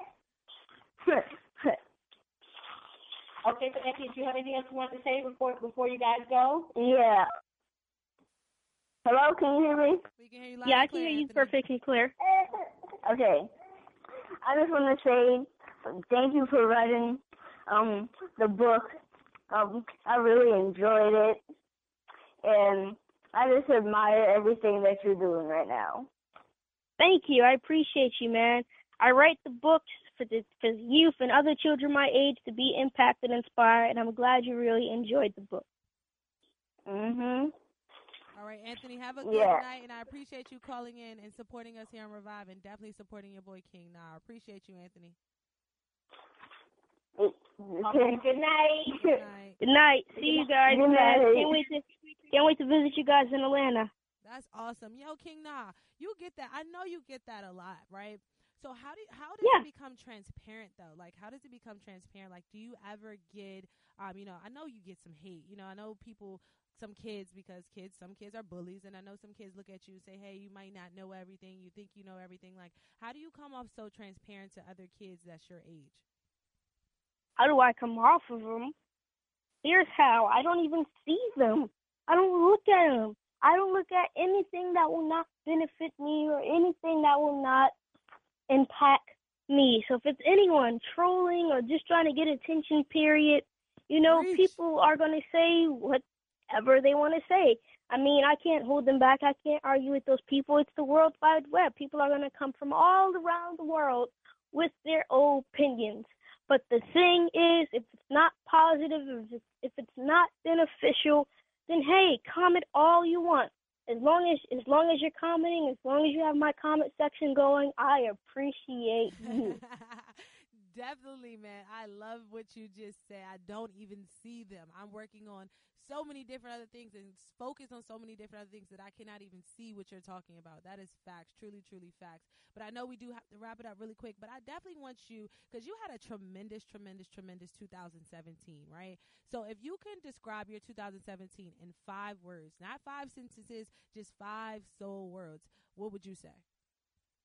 Okay, so Anthony, do you have anything else you want to say before you guys go? Yeah. Hello, can you hear me? We can hear you loud Yeah, I and can clear, hear you Anthony. perfectly clear. Okay. I just want to say thank you for writing the book. I really enjoyed it, and I just admire everything that you're doing right now. Thank you. I appreciate you, man. I write the books for youth and other children my age to be impacted and inspired, and I'm glad you really enjoyed the book. Mhm. All right, Anthony, have a good night, and I appreciate you calling in and supporting us here on Revive, and definitely supporting your boy King. Nah, I appreciate you, Anthony. Okay, good night. Good night. Good night. See you guys. Good night. Can't wait to visit you guys in Atlanta. That's awesome. Yo, King Nah, you get that. I know you get that a lot, right? So how does it become transparent though? Like, how does it become transparent? Like, do you ever get, you know, I know you get some hate. You know, I know people, some kids are bullies, and I know some kids look at you and say, hey, you might not know everything. You think you know everything. Like, how do you come off so transparent to other kids that's your age? How do I come off of them? Here's how. I don't even see them. I don't look at them. I don't look at anything that will not benefit me or anything that will not impact me. So if it's anyone trolling or just trying to get attention, period, you know, people are going to say whatever they want to say. I mean, I can't hold them back. I can't argue with those people. It's the World Wide Web. People are going to come from all around the world with their opinions. But the thing is, if it's not positive, if it's not beneficial, then hey, comment all you want. As long as you're commenting, as long as you have my comment section going, I appreciate you. Definitely, man. I love what you just said. I don't even see them. I'm working on so many different other things and focus on so many different other things that I cannot even see what you're talking about. That is facts, truly, truly facts. But I know we do have to wrap it up really quick, but I definitely want you, because you had a tremendous 2017, right? So if you can describe your 2017 in 5 words, not 5 sentences, just 5 soul words, what would you say?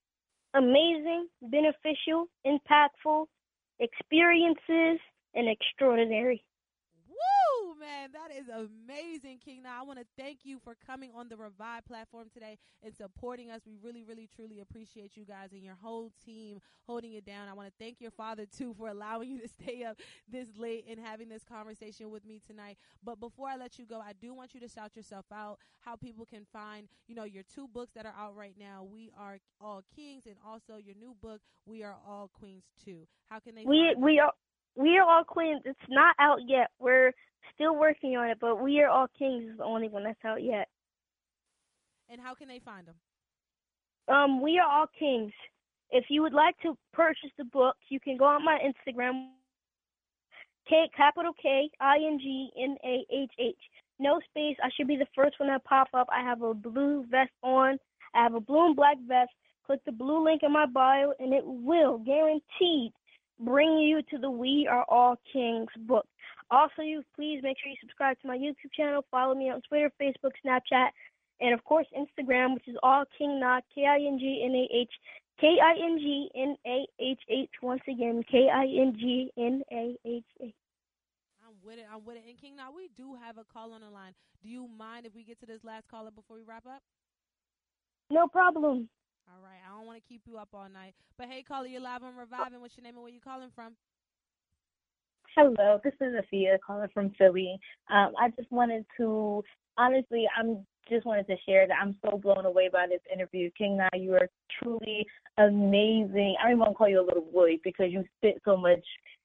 amazing, beneficial, impactful, experiences, and extraordinary. Woo, man, that is amazing, King. Now, I want to thank you for coming on the Revive platform today and supporting us. We really, really, truly appreciate you guys and your whole team holding it down. I want to thank your father, too, for allowing you to stay up this late and having this conversation with me tonight. But before I let you go, I do want you to shout yourself out, how people can find, your 2 books that are out right now, We Are All Kings, and also your new book, We Are All Queens, too. How can they find We Are All Queens. It's not out yet. We're still working on it, but We Are All Kings is the only one that's out yet. And how can they find them? We Are All Kings. If you would like to purchase the book, you can go on my Instagram, capital KINGNAHH. No space. I should be the first one that pop up. I have a blue vest on. I have a blue and black vest. Click the blue link in my bio, and it will guaranteed bring you to the We Are All Kings book. Also, you please make sure you subscribe to my YouTube channel. Follow me on Twitter, Facebook, Snapchat, and of course Instagram, which is All King Nah, KINGNAH, KINGNAHH. Once again, KINGNAHH. I'm with it. And King Nah, we do have a call on the line. Do you mind if we get to this last caller before we wrap up? No problem. All right, I don't want to keep you up all night. But hey, caller, you're live on Revive, and what's your name and where you calling from? Hello, this is Afia calling from Philly. I just wanted to, honestly, just wanted to share that I'm so blown away by this interview. King Nah, you are truly amazing. I don't even want to call you a little boy because you spit so much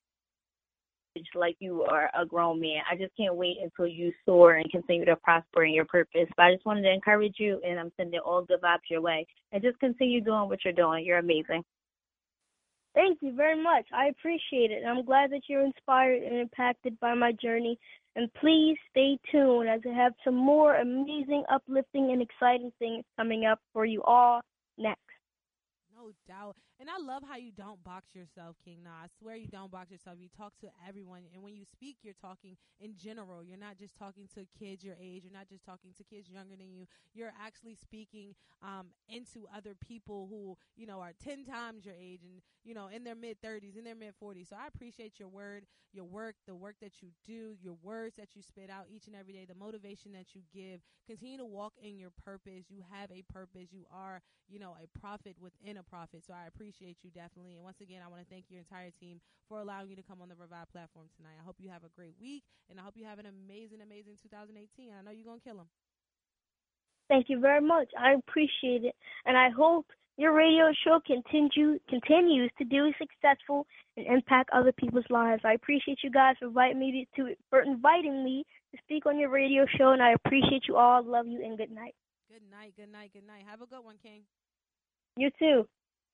like you are a grown man. I just can't wait until you soar and continue to prosper in your purpose. But I just wanted to encourage you, and I'm sending all good vibes your way. And just continue doing what you're doing. You're amazing. Thank you very much. I appreciate it. I'm glad that you're inspired and impacted by my journey. And please stay tuned as I have some more amazing, uplifting, and exciting things coming up for you all next. No doubt. And I love how you don't box yourself, King Nah. I swear you don't box yourself. You talk to everyone. And when you speak, you're talking in general. You're not just talking to kids your age. You're not just talking to kids younger than you. You're actually speaking into other people who, are 10 times your age and, in their mid-30s, in their mid-40s. So I appreciate your word, your work, the work that you do, your words that you spit out each and every day, the motivation that you give. Continue to walk in your purpose. You have a purpose. You are, a prophet within a prophet. So I appreciate you definitely. And once again, I want to thank your entire team for allowing you to come on the Revive platform tonight. I hope you have a great week, and I hope you have an amazing, amazing 2018. I know you're going to kill them. Thank you very much. I appreciate it. And I hope your radio show continues to be successful and impact other people's lives. I appreciate you guys for inviting me to speak on your radio show, and I appreciate you all. Love you, and good night. Good night, good night, good night. Have a good one, King. You too.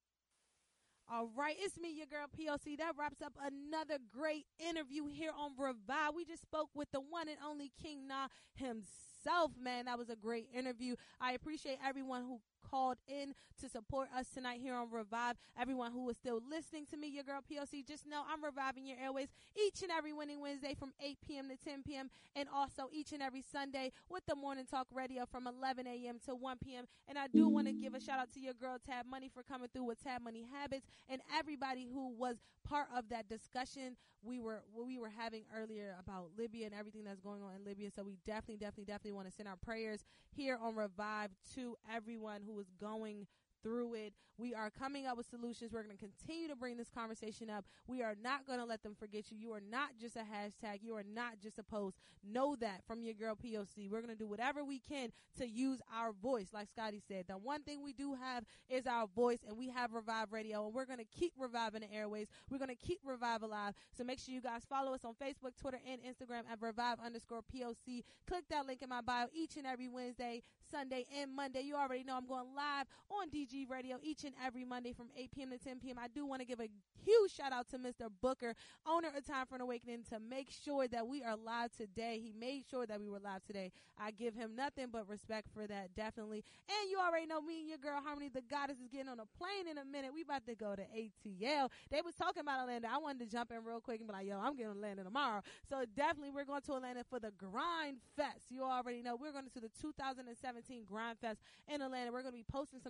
All right, it's me, your girl POC. That wraps up another great interview here on Revive. We just spoke with the one and only King Nah himself, man. That was a great interview. I appreciate everyone who called in to support us tonight here on Revive. Everyone who is still listening to me, your girl POC, just know I'm reviving your airways each and every winning Wednesday from 8 p.m. to 10 p.m. and also each and every Sunday with the Morning Talk Radio from 11 a.m. to 1 p.m. And I do want to give a shout out to your girl Tab Money for coming through with Tab Money Habits and everybody who was part of that discussion we were having earlier about Libya and everything that's going on in Libya. So we definitely want to send our prayers here on Revive to everyone who is going through it. We are coming up with solutions. We're going to continue to bring this conversation up. We are not going to let them forget you. You are not just a hashtag. You are not just a post. Know that from your girl POC. We're going to do whatever we can to use our voice. Like Scotty said, the one thing we do have is our voice, and we have Revive Radio, and we're going to keep reviving the airways. We're going to keep Revive alive. So make sure you guys follow us on Facebook, Twitter, and Instagram at Revive_POC. Click that link in my bio each and every Wednesday, Sunday, and Monday. You already know I'm going live on DG Radio each and every Monday from 8 p.m. to 10 p.m. I do want to give a huge shout out to Mr. Booker, owner of Time for an Awakening, to make sure that we are live today. He made sure that we were live today. I give him nothing but respect for that, definitely. And you already know me and your girl Harmony the Goddess is getting on a plane in a minute. We about to go to ATL. They was talking about Atlanta. I wanted to jump in real quick and be like, yo, I'm getting to Atlanta tomorrow. So definitely we're going to Atlanta for the Grind Fest. You already know we're going to the 2017 Grind Fest in Atlanta. We're going to be posting some things about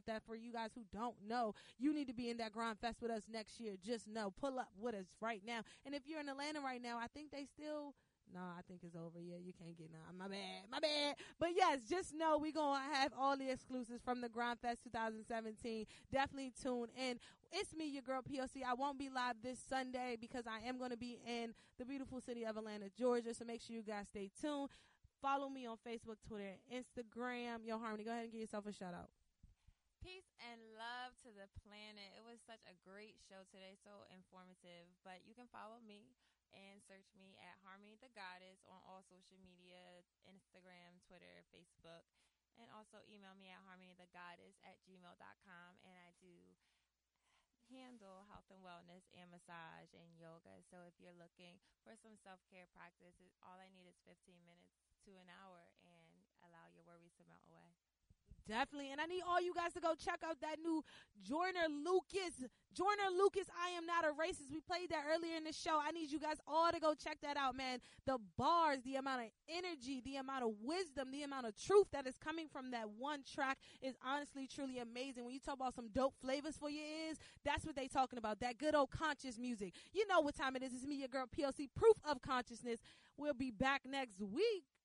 about that. For you guys who don't know, you need to be in that Grind Fest with us next year. Just know, pull up with us right now. And if you're in Atlanta right now, I think they still... No, I think it's over. Yeah, you can't get none. My bad. But yes, just know we're going to have all the exclusives from the Grind Fest 2017. Definitely tune in. It's me, your girl, POC. I won't be live this Sunday because I am going to be in the beautiful city of Atlanta, Georgia. So make sure you guys stay tuned. Follow me on Facebook, Twitter, and Instagram. Yo, Harmony, go ahead and give yourself a shout out. Peace and love to the planet. It was such a great show today, so informative. But you can follow me and search me at Harmony the Goddess on all social media, Instagram, Twitter, Facebook. And also email me at harmonythegoddess@gmail.com. And I do handle health and wellness and massage and yoga. So if you're looking for some self-care practices, all I need is 15 minutes to an hour and allow your worries to melt away. Definitely. And I need all you guys to go check out that new Joyner Lucas, I Am Not a Racist. We played that earlier in the show. I need you guys all to go check that out, man. The bars, the amount of energy, the amount of wisdom, the amount of truth that is coming from that one track is honestly, truly amazing. When you talk about some dope flavors for your ears, that's what they talking about. That good old conscious music. You know what time it is. It's me, your girl, POC, Proof of Consciousness. We'll be back next week.